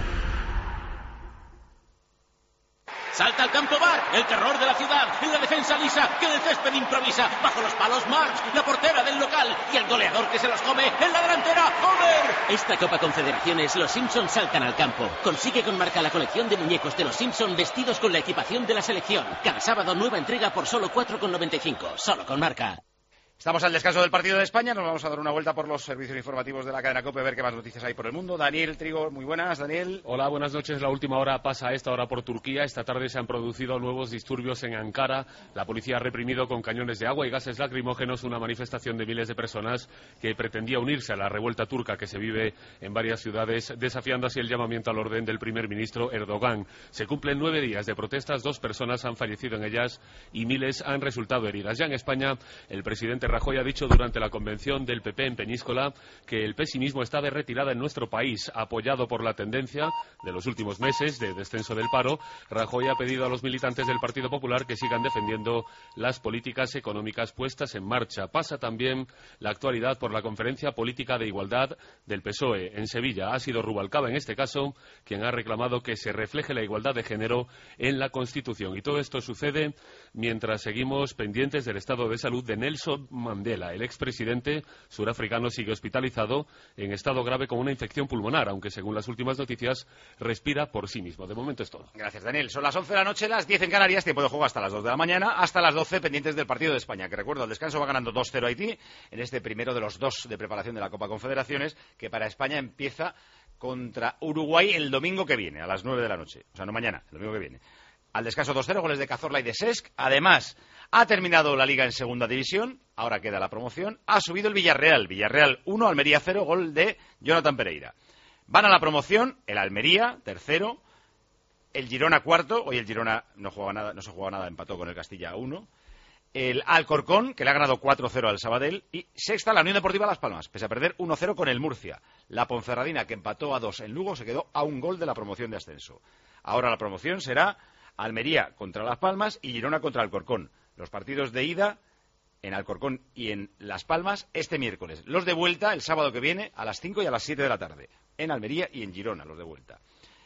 Salta al campo Bar, el terror de la ciudad. En la defensa Lisa, que del césped improvisa. Bajo los palos Marx, la portera del local. Y el goleador que se los come en la delantera, Homer. Esta Copa Confederaciones, los Simpsons saltan al campo. Consigue con Marca la colección de muñecos de los Simpsons vestidos con la equipación de la selección. Cada sábado nueva entrega por solo 4,95. Solo con Marca. Estamos al descanso del partido de España, nos vamos a dar una vuelta por los servicios informativos de la cadena COPE a ver qué más noticias hay por el mundo. Daniel Trigo, muy buenas, Daniel. Hola, buenas noches. La última hora pasa a esta hora por Turquía. Esta tarde se han producido nuevos disturbios en Ankara. La policía ha reprimido con cañones de agua y gases lacrimógenos una manifestación de miles de personas que pretendía unirse a la revuelta turca que se vive en varias ciudades, desafiando así el llamamiento al orden del primer ministro Erdogan. Se cumplen 9 días de protestas, 2 personas han fallecido en ellas y miles han resultado heridas. Ya en España, el presidente Rajoy ha dicho durante la convención del PP en Peñíscola que el pesimismo está de retirada en nuestro país, apoyado por la tendencia de los últimos meses de descenso del paro. Rajoy ha pedido a los militantes del Partido Popular que sigan defendiendo las políticas económicas puestas en marcha. Pasa también la actualidad por la Conferencia Política de Igualdad del PSOE en Sevilla. Ha sido Rubalcaba, en este caso, quien ha reclamado que se refleje la igualdad de género en la Constitución. Y todo esto sucede mientras seguimos pendientes del estado de salud de Nelson Mandela. El expresidente surafricano sigue hospitalizado en estado grave con una infección pulmonar, aunque según las últimas noticias respira por sí mismo. De momento es todo. Gracias, Daniel. Son las 11 de la noche, las 10 en Canarias, tiempo de juego hasta las 2 de la mañana, hasta las 12 pendientes del partido de España, que recuerdo, al descanso va ganando 2-0 Haití en este primero de los 2 de preparación de la Copa Confederaciones, que para España empieza contra Uruguay el domingo que viene, a las 9 de la noche. O sea, no mañana, el domingo que viene. Al descanso 2-0, goles de Cazorla y de Cesc. Además, ha terminado la Liga en segunda división, ahora queda la promoción. Ha subido el Villarreal. Villarreal 1, Almería 0, gol de Jonathan Pereira. Van a la promoción el Almería, tercero. El Girona, cuarto. Hoy el Girona no se jugaba nada, empató con el Castilla 1. El Alcorcón, que le ha ganado 4-0 al Sabadell. Y sexta, la Unión Deportiva Las Palmas, pese a perder 1-0 con el Murcia. La Ponferradina, que empató a 2 en Lugo, se quedó a un gol de la promoción de ascenso. Ahora la promoción será Almería contra Las Palmas y Girona contra Alcorcón. Los partidos de ida en Alcorcón y en Las Palmas este miércoles. Los de vuelta el sábado que viene a las 5 y a las 7 de la tarde. En Almería y en Girona, los de vuelta.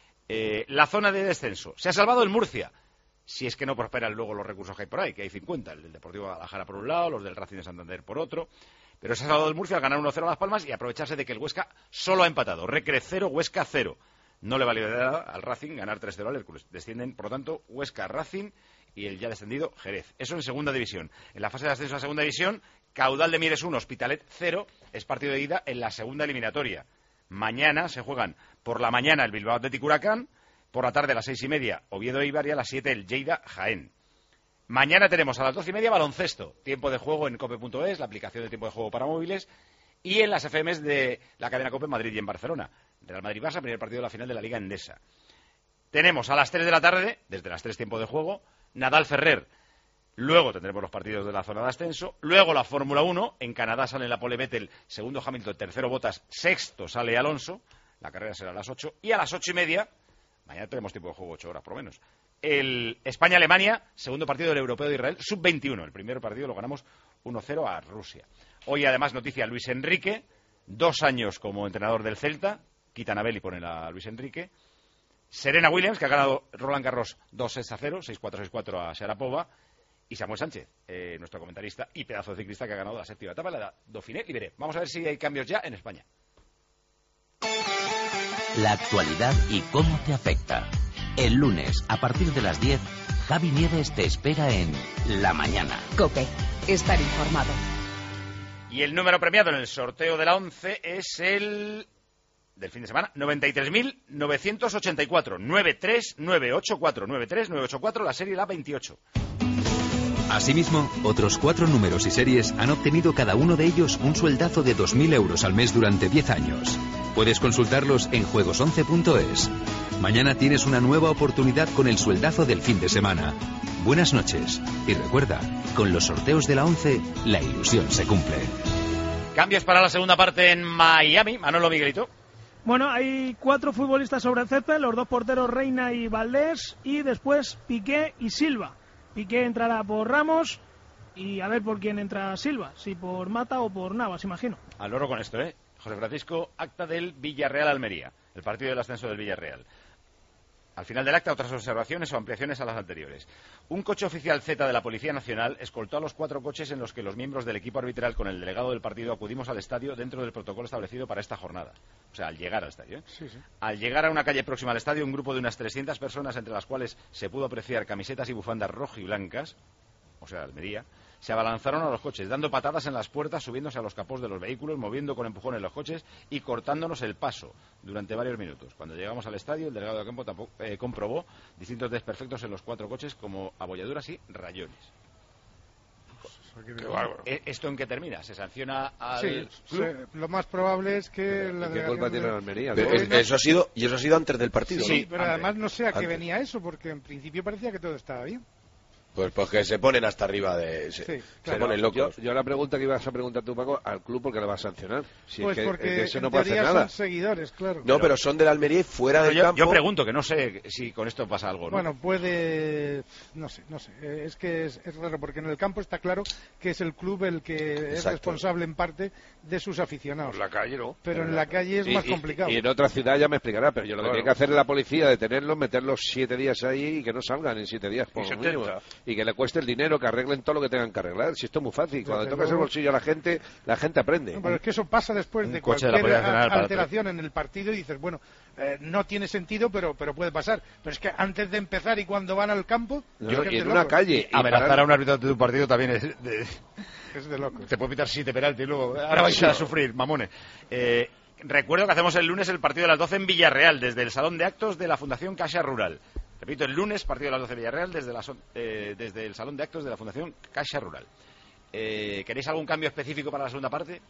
La zona de descenso. Se ha salvado el Murcia. Si es que no prosperan luego los recursos que hay por ahí, que hay 50. El del Deportivo Guadalajara por un lado, los del Racing de Santander por otro. Pero se ha salvado el Murcia al ganar 1-0 a Las Palmas y aprovecharse de que el Huesca solo ha empatado. Recre 0, Huesca 0. No le valió de nada al Racing ganar 3-0 al Hércules. Descienden, por lo tanto, Huesca, Racing y el ya descendido Jerez. Eso en segunda división. En la fase de ascenso a segunda división, Caudal de Mieres 1, Hospitalet 0, es partido de ida en la segunda eliminatoria. Mañana se juegan por la mañana el Bilbao Athletic Huracán, por la tarde a las 6:30 Oviedo Eibar y a las 7 el Lleida Jaén. Mañana tenemos a las 12:30 baloncesto, tiempo de juego en cope.es, la aplicación de tiempo de juego para móviles, y en las FMs de la cadena COPE en Madrid y en Barcelona. Real Madrid-Barça, primer partido de la final de la Liga Endesa. Tenemos a las 3 de la tarde, desde las 3 tiempo de juego, Nadal-Ferrer. Luego tendremos los partidos de la zona de ascenso. Luego la Fórmula 1. En Canadá sale la pole Vettel, segundo Hamilton, tercero Bottas, sexto sale Alonso. La carrera será a las 8. Y a las 8:30, mañana tenemos tiempo de juego 8 horas por lo menos, el España-Alemania, segundo partido del Europeo de Israel, sub-21. El primer partido lo ganamos 1-0 a Rusia. Hoy además noticia Luis Enrique, 2 años como entrenador del Celta. Quitan a Bell y ponen a Luis Enrique. Serena Williams, que ha ganado Roland Garros 2-0, 6-4, 6-4 a Sharapova. Y Samuel Sánchez, nuestro comentarista y pedazo de ciclista que ha ganado la 7ª etapa, la Dauphiné Libéré. Vamos a ver si hay cambios ya en España. La actualidad y cómo te afecta. El lunes, a partir de las 10, Javi Nieves te espera en La Mañana. COPE. Estar informado. Y el número premiado en el sorteo de la 11 es el del fin de semana, 93.984, 93984, la serie la 28. Asimismo, otros 4 números y series han obtenido cada uno de ellos un sueldazo de 2.000 euros al mes durante 10 años. Puedes consultarlos en juegos11.es. Mañana tienes una nueva oportunidad con el sueldazo del fin de semana. Buenas noches. Y recuerda, con los sorteos de la 11, la ilusión se cumple. Cambios para la segunda parte en Miami. Manolo Miguelito. Bueno, hay 4 futbolistas sobre el césped, los 2 porteros Reina y Valdés, y después Piqué y Silva. Piqué entrará por Ramos y a ver por quién entra Silva, si por Mata o por Navas, imagino. Al loro con esto, José Francisco, acta del Villarreal-Almería, el partido del ascenso del Villarreal. Al final del acta, otras observaciones o ampliaciones a las anteriores. Un coche oficial Z de la Policía Nacional escoltó a los 4 coches en los que los miembros del equipo arbitral con el delegado del partido acudimos al estadio dentro del protocolo establecido para esta jornada. O sea, al llegar al estadio. Sí. Al llegar a una calle próxima al estadio, un grupo de unas 300 personas, entre las cuales se pudo apreciar camisetas y bufandas rojiblancas, o sea, Almería, se abalanzaron a los coches, dando patadas en las puertas, subiéndose a los capós de los vehículos, moviendo con empujones los coches y cortándonos el paso durante varios minutos. Cuando llegamos al estadio, el delegado de campo comprobó distintos desperfectos en los 4 coches, como abolladuras y rayones. ¿Esto en qué termina? ¿Se sanciona al club? Lo más probable es que la ¿Qué culpa tiene la Almería? Eso ha sido antes del partido. Sí, pero además no sé a qué venía eso, porque en principio parecía que todo estaba bien. Pues que se ponen hasta arriba se ponen locos. Yo la pregunta que ibas a preguntar tú, Paco, al club, ¿por qué lo vas a sancionar? Si pues es que, porque eso en no puede hacer teoría nada. son seguidores, claro. No, pero son de la Almería y fuera del campo. Yo pregunto, que no sé si con esto pasa algo, ¿no? Bueno, puede... No sé. Es que es raro, porque en el campo está claro que es el club el que es responsable en parte de sus aficionados. En la calle, ¿no? Pero en la calle es más complicado. Y en otra ciudad ya me explicará, pero yo lo que tiene que hacer es la policía, detenerlos, meterlos 7 días ahí y que no salgan en 7 días, por lo mínimo. Y que le cueste el dinero, que arreglen todo lo que tengan que arreglar. Si esto es muy fácil, cuando tocas el bolsillo a la gente aprende. No, pero es que eso pasa después de cualquier alteración en el partido y dices, bueno, no tiene sentido, pero puede pasar. Pero es que antes de empezar y cuando van al campo... y en una calle... Amenazar a un árbitro de tu partido también es de locos. Te puede pitar 7 penaltis y luego... Ahora vais a sufrir, mamones. Recuerdo que hacemos el lunes el partido de las 12 en Villarreal, desde el Salón de Actos de la Fundación Caixa Rural. Repito, el lunes, partido de las 12 de Villarreal, desde el Salón de Actos de la Fundación Caixa Rural. ¿Queréis algún cambio específico para la segunda parte?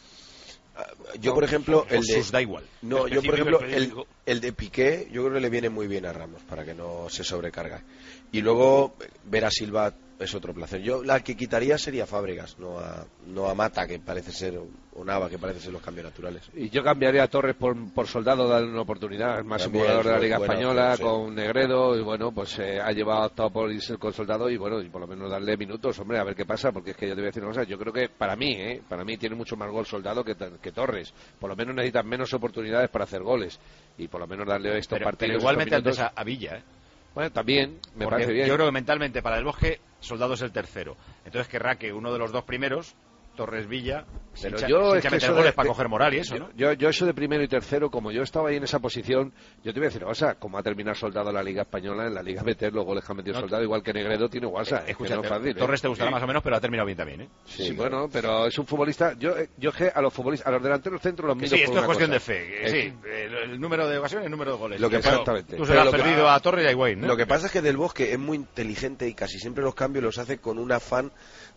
Yo, por ejemplo, da igual. No, yo, por ejemplo, el de Piqué, yo creo que le viene muy bien a Ramos, para que no se sobrecarga. Y luego, ver a Silva es otro placer. Yo la que quitaría sería Fábregas, no a Mata, que parece ser, o Nava, que parece ser los cambios naturales. Y yo cambiaría a Torres por Soldado, darle una oportunidad. Más un jugador de la Liga Española, con Negredo, y bueno, pues ha optado por irse con Soldado, y bueno, y por lo menos darle minutos, hombre, a ver qué pasa, porque es que yo te voy a decir una cosa, yo creo que para mí tiene mucho más gol Soldado que Torres. Por lo menos necesitan menos oportunidades para hacer goles, y por lo menos darle estos partidos. Pero igualmente antes a Villa, Bueno, también me parece bien. Yo creo que mentalmente para el Bosque Soldado es el tercero. Entonces querrá que uno de los 2 primeros, Torres Villa, se meter goles para coger moral y eso, ¿no? Yo eso de primero y tercero, como yo estaba ahí en esa posición, yo te voy a decir, como ha terminado Soldado en la Liga Española, en la Liga meter los goles que ha metido Soldado, igual que Negredo tiene guasa. Escucha, no es fácil, Torres te gustará más o menos, pero ha terminado bien también, ¿eh? Sí, bueno, pero es un futbolista. Yo a los futbolistas, a los delanteros centro los mido. Sí, esto es cuestión de fe. Sí, el número de ocasiones y el número de goles. Exactamente. Tú se lo has perdido a Torres y a Higuaín, ¿no? Lo que pasa es que Del Bosque es muy inteligente y casi siempre los cambios los hace con un afán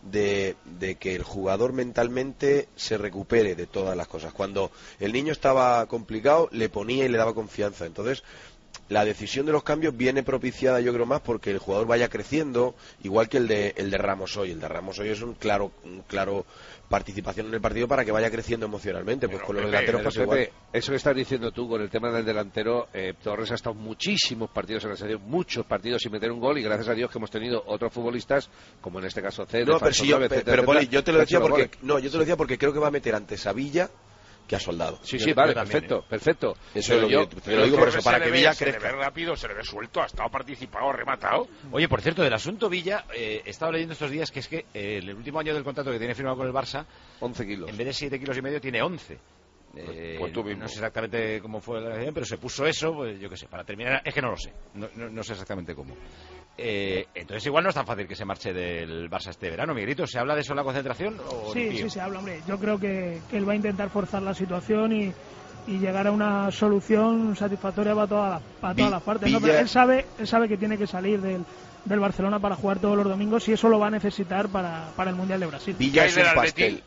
de que el jugador mentalmente se recupere de todas las cosas. Cuando el niño estaba complicado, le ponía y le daba confianza. Entonces, la decisión de los cambios viene propiciada, yo creo, más porque el jugador vaya creciendo, igual que el de Ramos hoy. El de Ramos hoy es un claro participación en el partido para que vaya creciendo emocionalmente. Pues con los delanteros pasa igual. Eso que estás diciendo tú con el tema del delantero, Torres ha estado muchísimos partidos en la serie, muchos partidos sin meter un gol, y gracias a Dios que hemos tenido otros futbolistas, como en este caso Ced, pero Poli, yo te lo decía porque creo que va a meter antes a Villa que ha Soldado. Sí, vale, perfecto. Eso lo digo por eso, para que Villa crezca. Se le ve rápido, se le ve suelto, ha estado participado, rematado. Oye, por cierto, del asunto Villa, he estado leyendo estos días que es que el último año del contrato que tiene firmado con el Barça, 11 kilos. En vez de 7,5 kilos tiene 11. Pues tú mismo. No sé exactamente cómo fue la decisión, pero se puso eso, pues yo qué sé, para terminar, es que no lo sé, no sé exactamente cómo. Entonces igual no es tan fácil que se marche del Barça este verano, Miguelito. ¿Se habla de eso en la concentración? Sí, se habla, hombre. Yo creo que él va a intentar forzar la situación y llegar a una solución satisfactoria para todas las partes. No, pero él sabe que tiene que salir del Barcelona para jugar todos los domingos, y eso lo va a necesitar para el Mundial de Brasil. Villa es un pastel.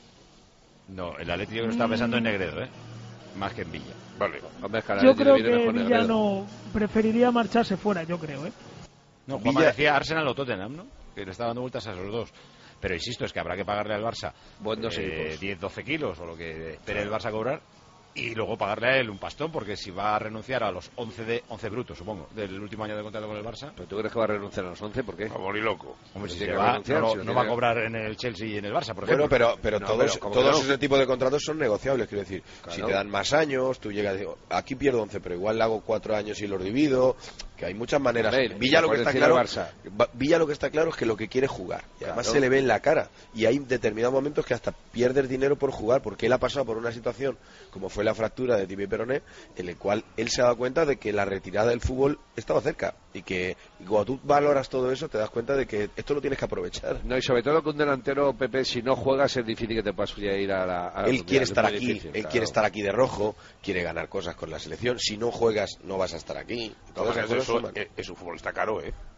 No, el Atleti yo creo que está pensando en Negredo, más que en Villa. Vale. Yo creo que Villa no preferiría marcharse fuera, yo creo, No, Juanma decía Arsenal o Tottenham, ¿no? Que le está dando vueltas a esos dos. Pero insisto, es que habrá que pagarle al Barça 10-12 kilos o lo que espere el Barça cobrar. y luego pagarle a él un pastón, porque si va a renunciar a los 11 brutos, supongo, del último año de contrato con el Barça. ¿Pero tú crees que va a renunciar a los 11? ¿Por qué? Como ni loco. Hombre, si se va, no va a cobrar en el Chelsea y en el Barça, por ejemplo. Bueno, pero todos ese tipo de contratos son negociables, quiero decir. Claro. Si te dan más años, tú llegas y dices, aquí pierdo 11, pero igual le hago 4 años y los divido, que hay muchas maneras. Villa lo que está claro es que lo que quiere es jugar. Y además se le ve en la cara. Y hay determinados momentos que hasta pierdes dinero por jugar, porque él ha pasado por una situación como fue la fractura de tibia y peroné, en el cual él se ha dado cuenta de que la retirada del fútbol estaba cerca, y que cuando tú valoras todo eso te das cuenta de que esto lo tienes que aprovechar. No, y sobre todo que un delantero, Pepe, si no juegas es difícil que te puedas ir a la él quiere estar aquí, difícil, él quiere estar aquí de rojo, quiere ganar cosas con la selección. Si no juegas no vas a estar aquí. Es un futbolista caro,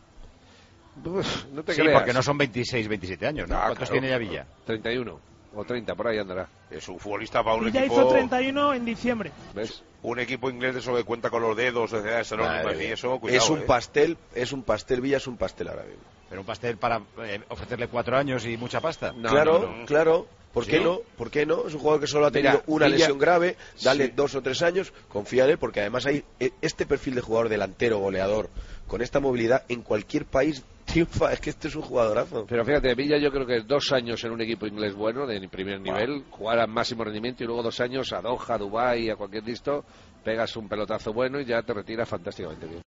no te sí, creas. Porque no son 26, 27 años, ¿no? ¿Cuántos tiene ya Villa? 31 o 30, por ahí andará. Es un futbolista para un Villa equipo... hizo 31 en diciembre. ¿Ves? Un equipo inglés de eso que cuenta con los dedos, y eso, cuidado, es un pastel, Villa es un pastel ahora mismo. Pero un pastel para ofrecerle 4 años y mucha pasta. Claro. ¿Por qué no? ¿Por qué no? Es un jugador que solo ha tenido una lesión grave, dale 2 o 3 años, confía en él, porque además hay este perfil de jugador delantero, goleador, con esta movilidad en cualquier país triunfa. Es que este es un jugadorazo. Pero fíjate, Villa yo creo que 2 años en un equipo inglés bueno, de primer nivel, jugar a máximo rendimiento, y luego 2 años a Doha, a Dubái, a cualquier listo, pegas un pelotazo bueno y ya te retiras fantásticamente bien.